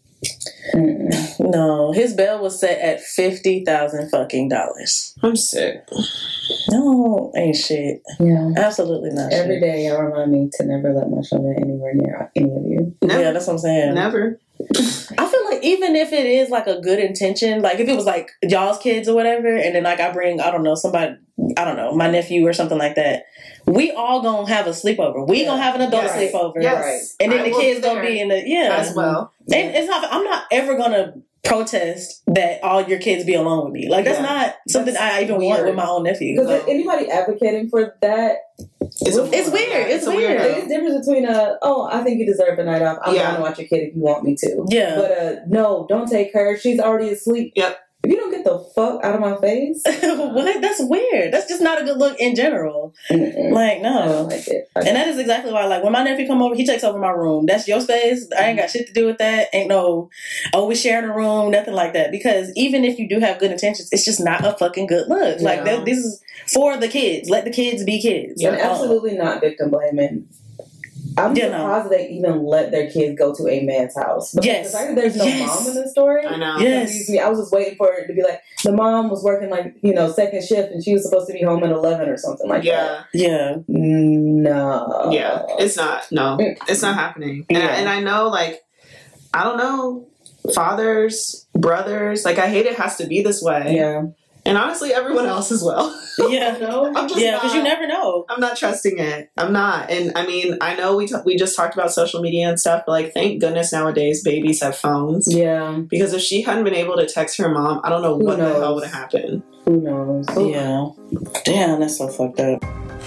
S1: No, his bail was set at $50,000 fucking dollars.
S2: I'm sick.
S1: No, ain't shit.
S3: Yeah,
S1: absolutely not.
S3: Every day, y'all remind me to never let my children anywhere near any of you.
S2: Never.
S1: Yeah, that's what I'm saying.
S2: Never.
S1: I feel like even if it is like a good intention, like if it was like y'all's kids or whatever, and then like I bring, I don't know, somebody, I don't know, my nephew or something like that, we all gonna have a sleepover. We gonna have an adult sleepover.
S2: Yes.
S1: And then the kids gonna be in the,
S2: as well.
S1: And it's not, I'm not ever gonna protest that all your kids be alone with me. Like that's not something I even want with my own nephew.
S3: Because anybody advocating for that,
S1: it's weird. It's weird.
S3: There's a difference between I think you deserve a night off. I'm going to watch your kid if you want me to.
S1: Yeah.
S3: But no, don't take her. She's already asleep.
S2: Yep.
S3: if you don't get the fuck out of my face.
S1: What? That's weird. That's just not a good look in general. Like,
S3: I
S1: no.
S3: don't like it.
S1: And that is exactly why, like, when my nephew come over, he takes over my room. That's your space. I ain't got shit to do with that. Ain't no, oh, we sharing a room, nothing like that. Because even if you do have good intentions, it's just not a fucking good look.
S2: Yeah.
S1: Like, this is for the kids. Let the kids be kids.
S3: And absolutely not victim blaming. I'm surprised they even let their kids go to a man's house. Because the fact that there's no mom in this story,
S2: I know.
S3: confused me. I was just waiting for it to be like, the mom was working like, second shift and she was supposed to be home at 11 or something like that.
S1: Yeah.
S3: No.
S2: Yeah. It's not. No. It's not happening. And I know, like, I don't know, fathers, brothers, like, I hate it has to be this way.
S3: Yeah.
S2: And honestly, everyone else as well.
S1: Yeah.
S2: I'm just
S1: because you never know.
S2: I'm not trusting it. I'm not. And I mean, I know we just talked about social media and stuff, but like, thank goodness nowadays babies have phones.
S3: Yeah.
S2: Because if she hadn't been able to text her mom, I don't know what the hell would have happened.
S3: Who knows?
S1: Yeah. Damn, that's so fucked up.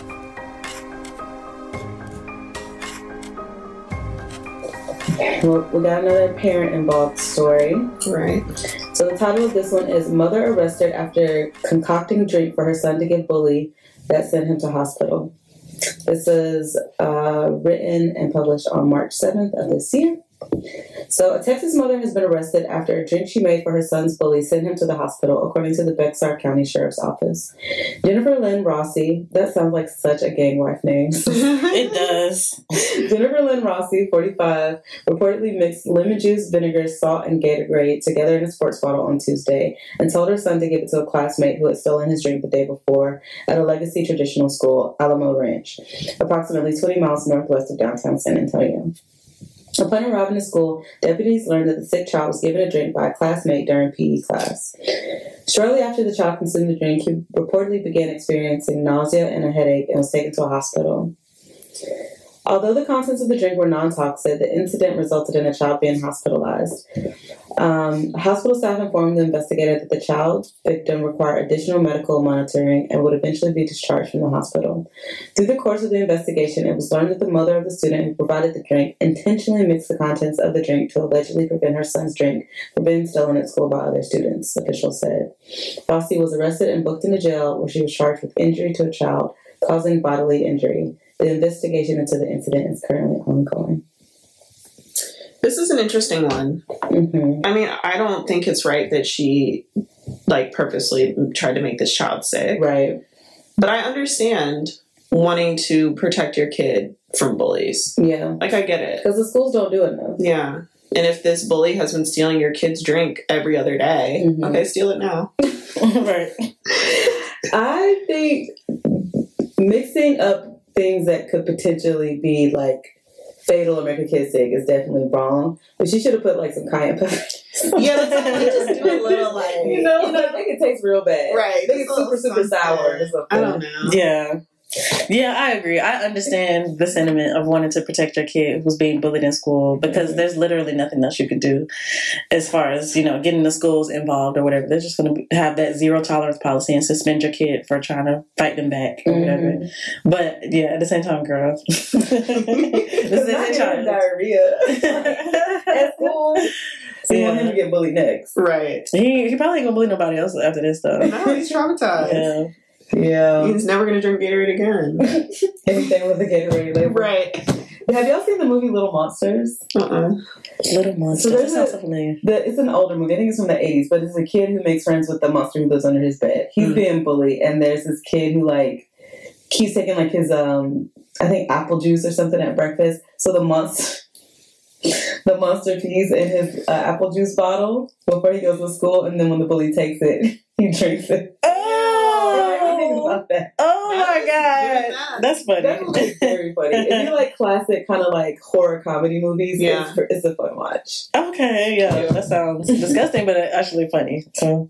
S3: Well, we got another parent-involved story.
S2: Right.
S3: So the title of this one is Mother Arrested After Concocting Drink for Her Son to Get Bullied That Sent Him to Hospital. This is written and published on March 7th of this year. So a Texas mother has been arrested after a drink she made for her son's bully sent him to the hospital, according to the Bexar County Sheriff's Office. Jennifer Lynn Rossi, that sounds like such a gang wife name.
S1: It does.
S3: Jennifer Lynn Rossi, 45, reportedly mixed lemon juice, vinegar, salt, and Gatorade together in a sports bottle on Tuesday and told her son to give it to a classmate who had stolen his drink the day before at a Legacy Traditional School, Alamo Ranch, approximately 20 miles northwest of downtown San Antonio. Upon arriving to school, deputies learned that the sick child was given a drink by a classmate during PE class. Shortly after the child consumed the drink, he reportedly began experiencing nausea and a headache and was taken to a hospital. Although the contents of the drink were non-toxic, the incident resulted in a child being hospitalized. Hospital staff informed the investigator that the child victim required additional medical monitoring and would eventually be discharged from the hospital. Through the course of the investigation, it was learned that the mother of the student who provided the drink intentionally mixed the contents of the drink to allegedly prevent her son's drink from being stolen at school by other students, officials said. Rossi was arrested and booked into jail, where she was charged with injury to a child causing bodily injury. The investigation into the incident is currently ongoing.
S2: This is an interesting one.
S3: Mm-hmm.
S2: I mean, I don't think it's right that she, like, purposely tried to make this child sick.
S3: Right.
S2: But I understand wanting to protect your kid from bullies.
S3: Yeah.
S2: Like, I get it.
S3: Because the schools don't do enough.
S2: Yeah. And if this bully has been stealing your kid's drink every other day, okay, steal it now.
S1: Right.
S3: I think mixing up things that could potentially be like fatal or make a kid sick is definitely wrong. But she should have put like some cayenne pepper.
S2: Yeah, that's like, you just do a little like,
S3: you know, make it taste real bad.
S2: Right.
S3: Make it super sour or something.
S2: I don't know.
S1: Yeah. Yeah, I agree. I understand the sentiment of wanting to protect your kid who's being bullied in school, because there's literally nothing else you could do as far as, getting the schools involved or whatever. They're just going to have that zero tolerance policy and suspend your kid for trying to fight them back or whatever. But yeah, at the same time, girl, this is a child.
S3: Diarrhea at school. So you want him to get bullied next.
S2: Right.
S1: He probably ain't going to bully nobody else after this stuff.
S2: No, he's traumatized.
S3: Yeah.
S2: He's never going to drink Gatorade again.
S3: Anything with a Gatorade label.
S2: Right.
S3: Have y'all seen the movie Little Monsters?
S1: Little Monsters.
S3: So
S1: that sounds so familiar.
S3: It's an older movie. I think it's from the 80s, but it's a kid who makes friends with the monster who lives under his bed. He's being bullied, and there's this kid who, like, keeps taking, like, his, I think, apple juice or something at breakfast. So the monster pees in his apple juice bottle before he goes to school, and then when the bully takes it, he drinks it. About that.
S1: Oh my god, that's funny.
S3: That movie is very funny. If you like classic kind of like horror comedy movies, it's a fun watch.
S1: Okay, yeah, that sounds disgusting, but actually funny. So,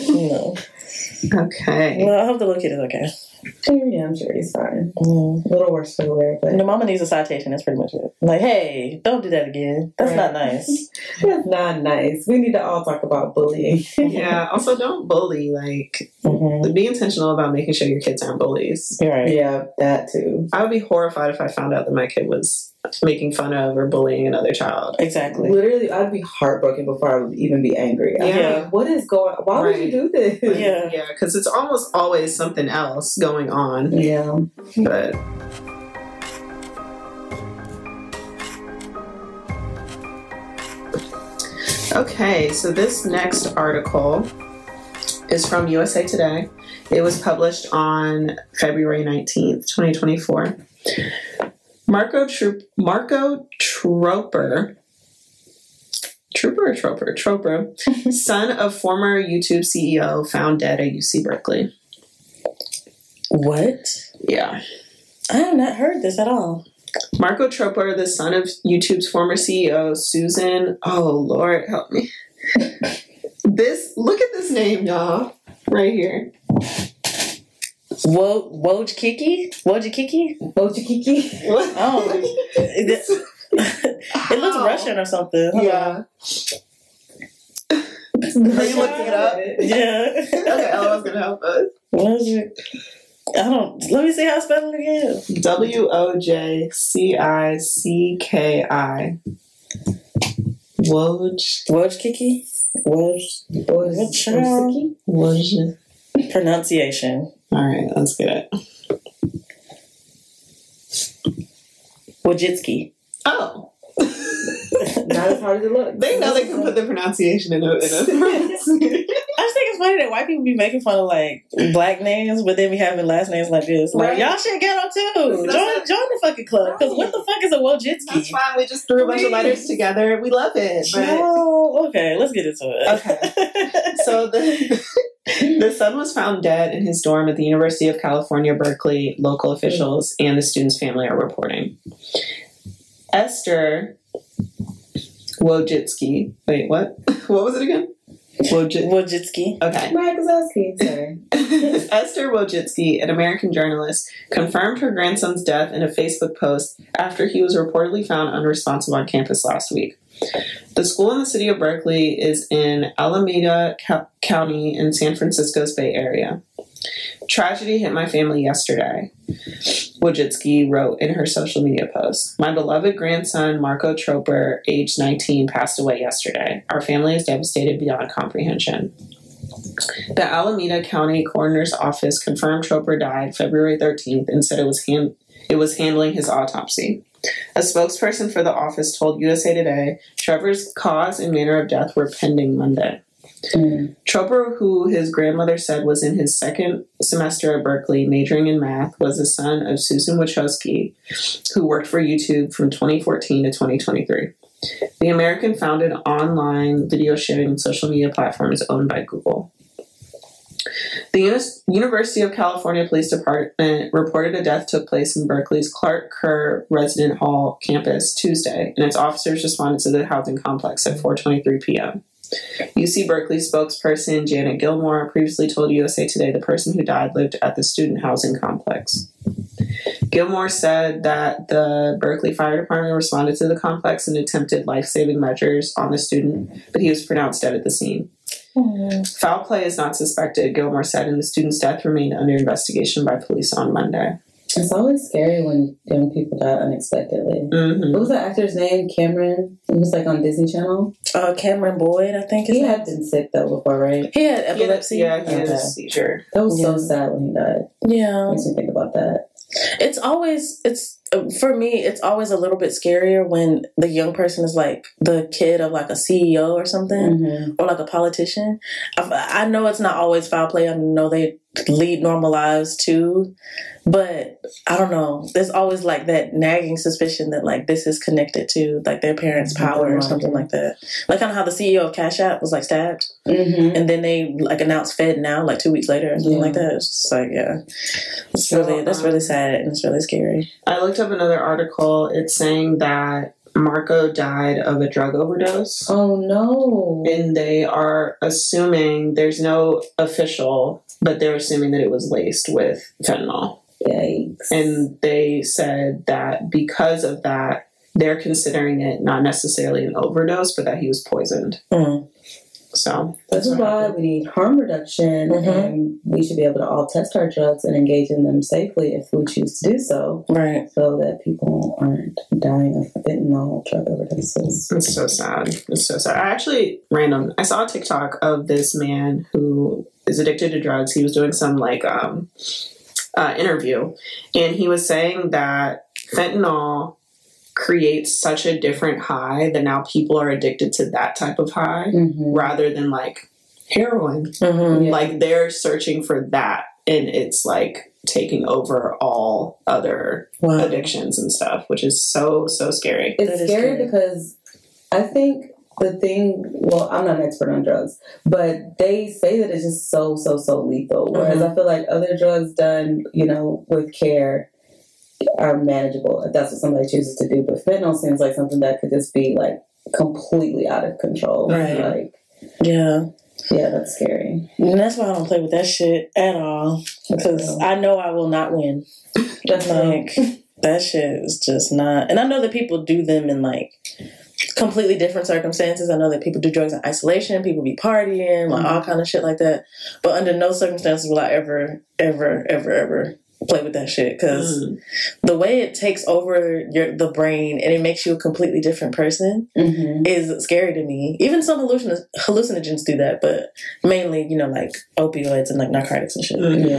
S2: Okay.
S1: Well, I hope the little kid is okay.
S3: Yeah, I'm sure he's fine. A little worse for the wear, but
S1: the mama needs a citation. That's pretty much it. Like, hey, don't do that again. That's not nice.
S3: That's not nice. We need to all talk about bullying.
S2: Yeah. Also, don't bully. Like, be intentional about making sure your kids aren't bullies.
S1: You're right.
S3: Yeah, that too.
S2: I would be horrified if I found out that my kid was making fun of or bullying another child.
S1: Exactly.
S3: Literally, I'd be heartbroken before I would even be angry. I'd be
S2: Yeah.
S3: like, what is going? Why would you do this?
S1: Yeah.
S2: Yeah, because it's almost always something else going on.
S3: Yeah.
S2: But okay, so this next article is from USA Today. It was published on February 19th, 2024. Marco Troper, son of former YouTube CEO, found dead at UC Berkeley.
S1: What?
S2: Yeah.
S1: I have not heard this at all.
S2: Marco Troper, the son of YouTube's former CEO, Susan. Oh, Lord, help me. Look at this name, y'all. Right here.
S1: Wojcicki?
S2: What?
S1: Oh. It looks Russian or something.
S2: Yeah. Are you looking it up?
S1: Yeah.
S2: Okay, Ella's gonna help us.
S1: What is it? Let me see how I spell it again.
S2: Wojcicki.
S1: Wojcicki?
S2: Woj.
S1: Pronunciation.
S2: All right, let's get it.
S1: Wojcicki.
S2: Oh.
S3: Not as hard as it looks.
S2: They know they can put the pronunciation in a
S1: I just think it's funny that white people be making fun of like black names, but then we having last names like this. Like,
S2: Right.
S1: y'all should get them too. Join the fucking club. Because what the fuck is a Wojcicki?
S2: That's fine. We just threw a bunch of letters together. We love it. But
S1: Oh, okay. Let's get into it.
S2: Okay. So the son was found dead in his dorm at the University of California, Berkeley. Local officials and the student's family are reporting. Esther Wojcicki. Wait, what? What was it again?
S1: Wojcicki.
S2: Okay.
S3: Mike Wazowski, sorry.
S2: Esther Wojcicki, an American journalist, confirmed her grandson's death in a Facebook post after he was reportedly found unresponsive on campus last week. The school in the city of Berkeley is in Alameda County in San Francisco's Bay Area. Tragedy hit my family yesterday, Wojcicki wrote in her social media post. My beloved grandson, Marco Troper, aged 19, passed away yesterday. Our family is devastated beyond comprehension. The Alameda County Coroner's Office confirmed Troper died February 13th and said it was handling his autopsy. A spokesperson for the office told USA Today Trevor's cause and manner of death were pending Monday. Troper, who his grandmother said was in his second semester at Berkeley, majoring in math, was the son of Susan Wojcicki, who worked for YouTube from 2014 to 2023. The American founded online video sharing and social media platform is owned by Google. The University of California Police Department reported a death took place in Berkeley's Clark Kerr Resident Hall campus Tuesday, and its officers responded to the housing complex at 4:23 p.m. UC Berkeley spokesperson Janet Gilmore previously told USA Today the person who died lived at the student housing complex. Gilmore said that the Berkeley Fire Department responded to the complex and attempted life-saving measures on the student, but he was pronounced dead at the scene. Foul play is not suspected, Gilmore said, and the student's death remained under investigation by police on Monday.
S3: It's always scary when young people die unexpectedly.
S2: Mm-hmm.
S3: What was that actor's name? Cameron? He was like on Disney Channel.
S1: Cameron Boyd, I think.
S3: He had been sick though before, right?
S1: He had epilepsy.
S2: He had a seizure.
S3: That was so sad when he died.
S1: Yeah.
S3: Makes me think about that.
S1: For me, it's always a little bit scarier when the young person is like the kid of like a CEO or something, or like a politician. I know it's not always foul play. I know they lead normal lives too, but I don't know. There's always like that nagging suspicion that like this is connected to like their parents' power or something like that. Like kind of how the CEO of Cash App was like stabbed, and then they like announced Fed now like 2 weeks later or something like that. It's just like that's really sad and it's really scary.
S2: I looked up another article. It's saying that Marco died of a drug overdose.
S3: Oh no!
S2: And they are assuming, there's no official, but they're assuming that it was laced with fentanyl.
S3: Yikes!
S2: And they said that because of that, they're considering it not necessarily an overdose, but that he was poisoned. So
S3: this is why we need harm reduction, and we should be able to all test our drugs and engage in them safely if we choose to do so.
S1: Right.
S3: So that people aren't dying of fentanyl drug overdoses.
S2: It's so sad. It's so sad. I actually, I saw a TikTok of this man who is addicted to drugs. He was doing some like interview, and he was saying that fentanyl creates such a different high that now people are addicted to that type of high rather than like heroin. Like they're searching for that, and it's like taking over all other addictions and stuff, which is so scary.
S3: It's scary because I think the thing, well, I'm not an expert on drugs, but they say that it's just so lethal. Whereas I feel like other drugs done, with care are manageable if that's what somebody chooses to do. But fentanyl seems like something that could just be like completely out of control.
S1: Right.
S3: Like,
S1: yeah,
S3: that's scary.
S1: And that's why I don't play with that shit at all, because I know I will not win. Like that shit is just not. And I know that people do them in like completely different circumstances. I know that people do drugs in isolation. People be partying, like all kind of shit like that. But under no circumstances will I ever play with that shit, because the way it takes over the brain and it makes you a completely different person is scary to me. Even some hallucinogens do that, but mainly like opioids and like narcotics and shit.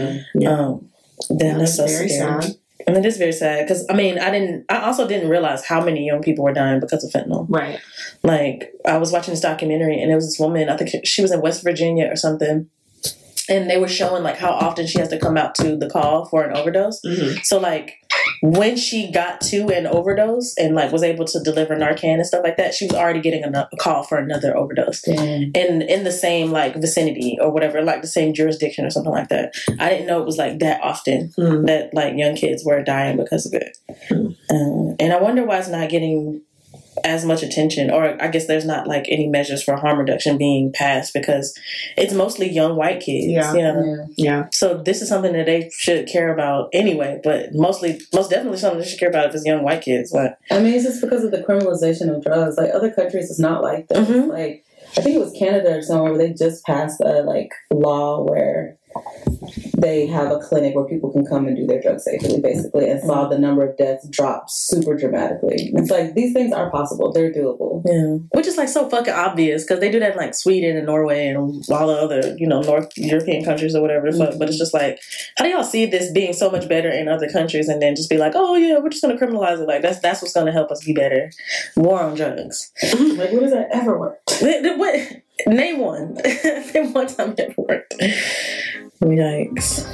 S1: That's so
S2: very
S1: scary.
S2: sad.
S1: And it is very sad because I also didn't realize how many young people were dying because of fentanyl.
S2: Right.
S1: Like I was watching this documentary and there was this woman, I think she was in West Virginia or something. And they were showing like how often she has to come out to the call for an overdose. So like when she got to an overdose and like was able to deliver Narcan and stuff like that, she was already getting a call for another overdose in the same like vicinity or whatever, like the same jurisdiction or something like that. I didn't know it was like that often that like young kids were dying because of it. And I wonder why it's not getting as much attention, or I guess there's not like any measures for harm reduction being passed because it's mostly young white kids. Yeah. So this is something that they should care about anyway, but most definitely something they should care about if it's young white kids. But
S3: I mean, it's just because of the criminalization of drugs. Like other countries, it's not like this. Like I think it was Canada or somewhere where they just passed a like law where they have a clinic where people can come and do their drugs safely, basically, and saw the number of deaths drop super dramatically. It's like, these things are possible. They're doable.
S1: Yeah. Which is like so fucking obvious because they do that in like Sweden and Norway and all the other, North European countries or whatever. But it's just like, how do y'all see this being so much better in other countries and then just be like, oh yeah, we're just going to criminalize it. Like that's what's going to help us be better. War on drugs.
S3: Like, what does that ever work?
S1: Name one. Name one time it ever worked. Yikes.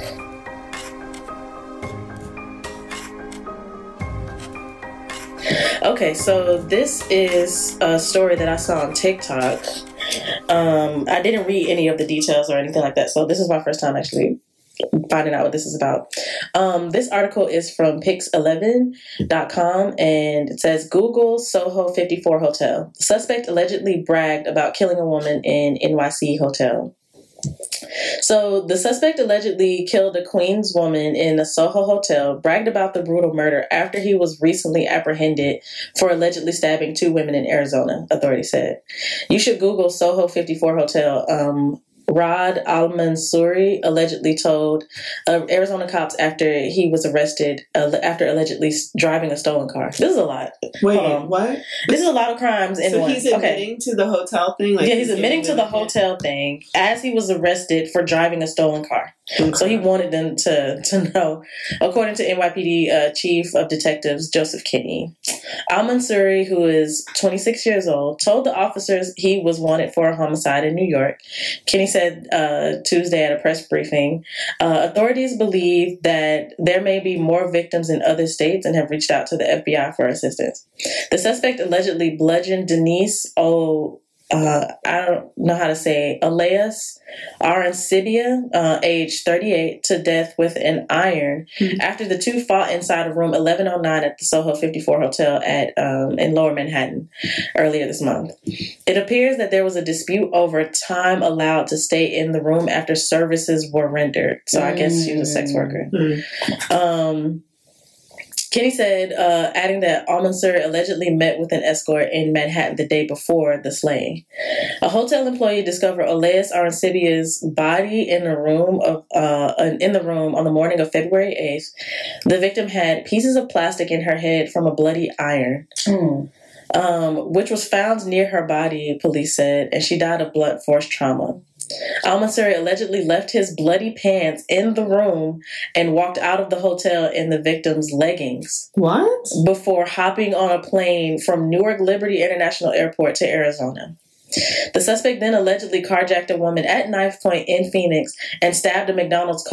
S1: Okay, so this is a story that I saw on TikTok. I didn't read any of the details or anything like that, so this is my first time actually finding out what this is about. This article is from Pix11.com and it says Google Soho 54 Hotel. The suspect allegedly bragged about killing a woman in NYC hotel. So the suspect allegedly killed a Queens woman in a Soho hotel, bragged about the brutal murder after he was recently apprehended for allegedly stabbing 2 women in Arizona, authorities said. You should Google Soho 54 Hotel. Rod Al-Mansouri allegedly told Arizona cops after he was arrested after allegedly driving a stolen car. This is a lot.
S2: Wait, what?
S1: This is a lot of crimes in one.
S2: So he's admitting to the hotel thing?
S1: Like he's admitting to the hotel thing as he was arrested for driving a stolen car. Okay. So he wanted them to know, according to NYPD Chief of Detectives Joseph Kinney. Al-Mansouri, who is 26 years old, told the officers he was wanted for a homicide in New York. Kinney said Tuesday at a press briefing, authorities believe that there may be more victims in other states and have reached out to the FBI for assistance. The suspect allegedly bludgeoned Denise I don't know how to say, Elias Arancibia, age 38, to death with an iron after the two fought inside of room 1109 at the Soho 54 Hotel in Lower Manhattan earlier this month. It appears that there was a dispute over time allowed to stay in the room after services were rendered. So I guess she was a sex worker. Kenny said, adding that Al-Mansur allegedly met with an escort in Manhattan the day before the slaying. A hotel employee discovered Olaus Arancibia's body in the room on the morning of February 8th. The victim had pieces of plastic in her head from a bloody iron, which was found near her body, police said, and she died of blunt force trauma. Al-Mansur allegedly left his bloody pants in the room and walked out of the hotel in the victim's leggings.
S2: What?
S1: Before hopping on a plane from Newark Liberty International Airport to Arizona. The suspect then allegedly carjacked a woman at knife point in Phoenix and stabbed a McDonald's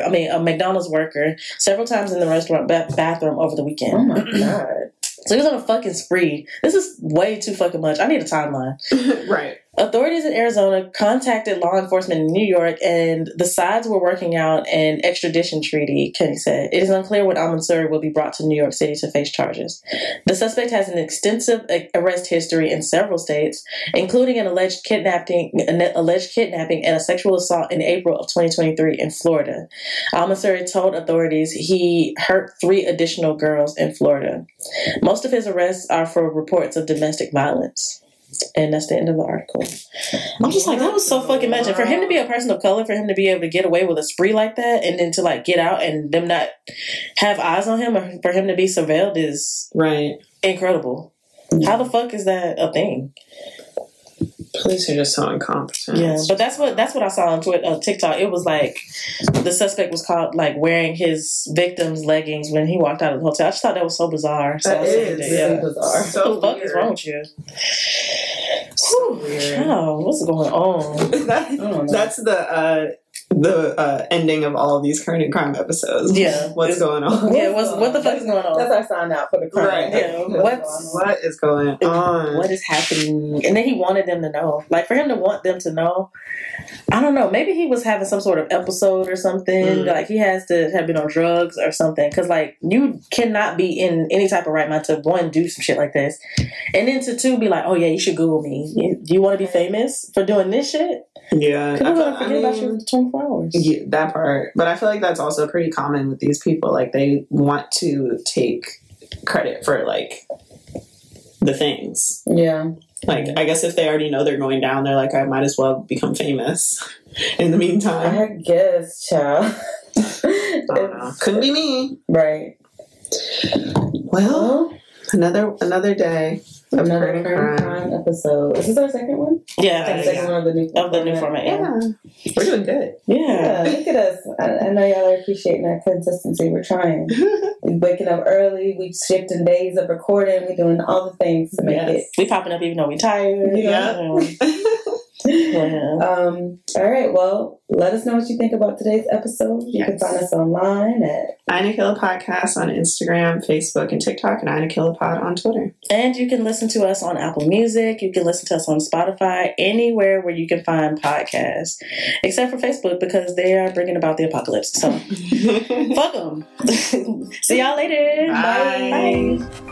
S1: worker several times in the restaurant bathroom over the weekend.
S3: Oh my God.
S1: So he was on a fucking spree. This is way too fucking much. I need a timeline.
S2: Right.
S1: Authorities in Arizona contacted law enforcement in New York, and the sides were working out an extradition treaty, Kenny said. It is unclear when Al-Mansur will be brought to New York City to face charges. The suspect has an extensive arrest history in several states, including an alleged kidnapping and a sexual assault in April of 2023 in Florida. Al-Mansur told authorities he hurt 3 additional girls in Florida. Most of his arrests are for reports of domestic violence. And that's the end of the article. I'm just like, that was so fucking much. And for him to be a person of color, for him to be able to get away with a spree like that, and then to like get out and them not have eyes on him, or for him to be surveilled is incredible. How the fuck is that a thing?
S2: Police are just so incompetent.
S1: Yeah, but that's what I saw on TikTok. It was like the suspect was caught like wearing his victim's leggings when he walked out of the hotel. I just thought that was so bizarre. So
S3: that is really bizarre.
S2: So
S1: what the fuck is wrong with you?
S2: So weird.
S1: Oh, what's going on?
S2: That's the ending of all of these current and crime episodes.
S1: Yeah,
S2: what's going on?
S1: Yeah, what the fuck is going on?
S3: That's our sign out for the crime.
S2: Right.
S1: Yeah,
S2: what is going on?
S1: What is happening? And then he wanted them to know. Like, for him to want them to know, I don't know. Maybe he was having some sort of episode or something. Like, he has to have been on drugs or something. Because, like, you cannot be in any type of right mind to, 1, do some shit like this. And then to 2, be like, oh, yeah, you should Google me. Do you want to be famous for doing this shit?
S2: Yeah.
S1: People are going to forget about you for 24 hours.
S2: Yeah, that part. But I feel like that's also pretty common with these people. Like, they want to take credit for, like, the things.
S3: Yeah.
S2: Like, I guess if they already know they're going down, they're like, I might as well become famous in the meantime.
S3: I guess, child.
S2: I don't know. Couldn't be me.
S3: Right.
S2: Well, another day.
S3: Another crime episode. Is this our second one?
S1: Yeah.
S3: The second one of the new format.
S2: Yeah. We're doing good.
S1: Yeah.
S3: Look at us. I know y'all are appreciating our consistency. We're trying. We're waking up early. We shifting days of recording. We're doing all the things to make it.
S1: We popping up even though we're tired.
S2: Yeah.
S3: All right. Well, let us know what you think about today's episode. You can find us online at
S2: Ina Killa Podcast on Instagram, Facebook, and TikTok, and Ina Killa Pod on Twitter.
S1: And you can listen to us on Apple Music. You can listen to us on Spotify, anywhere where you can find podcasts, except for Facebook because they are bringing about the apocalypse. So fuck them. See y'all later.
S2: Bye.
S1: Bye.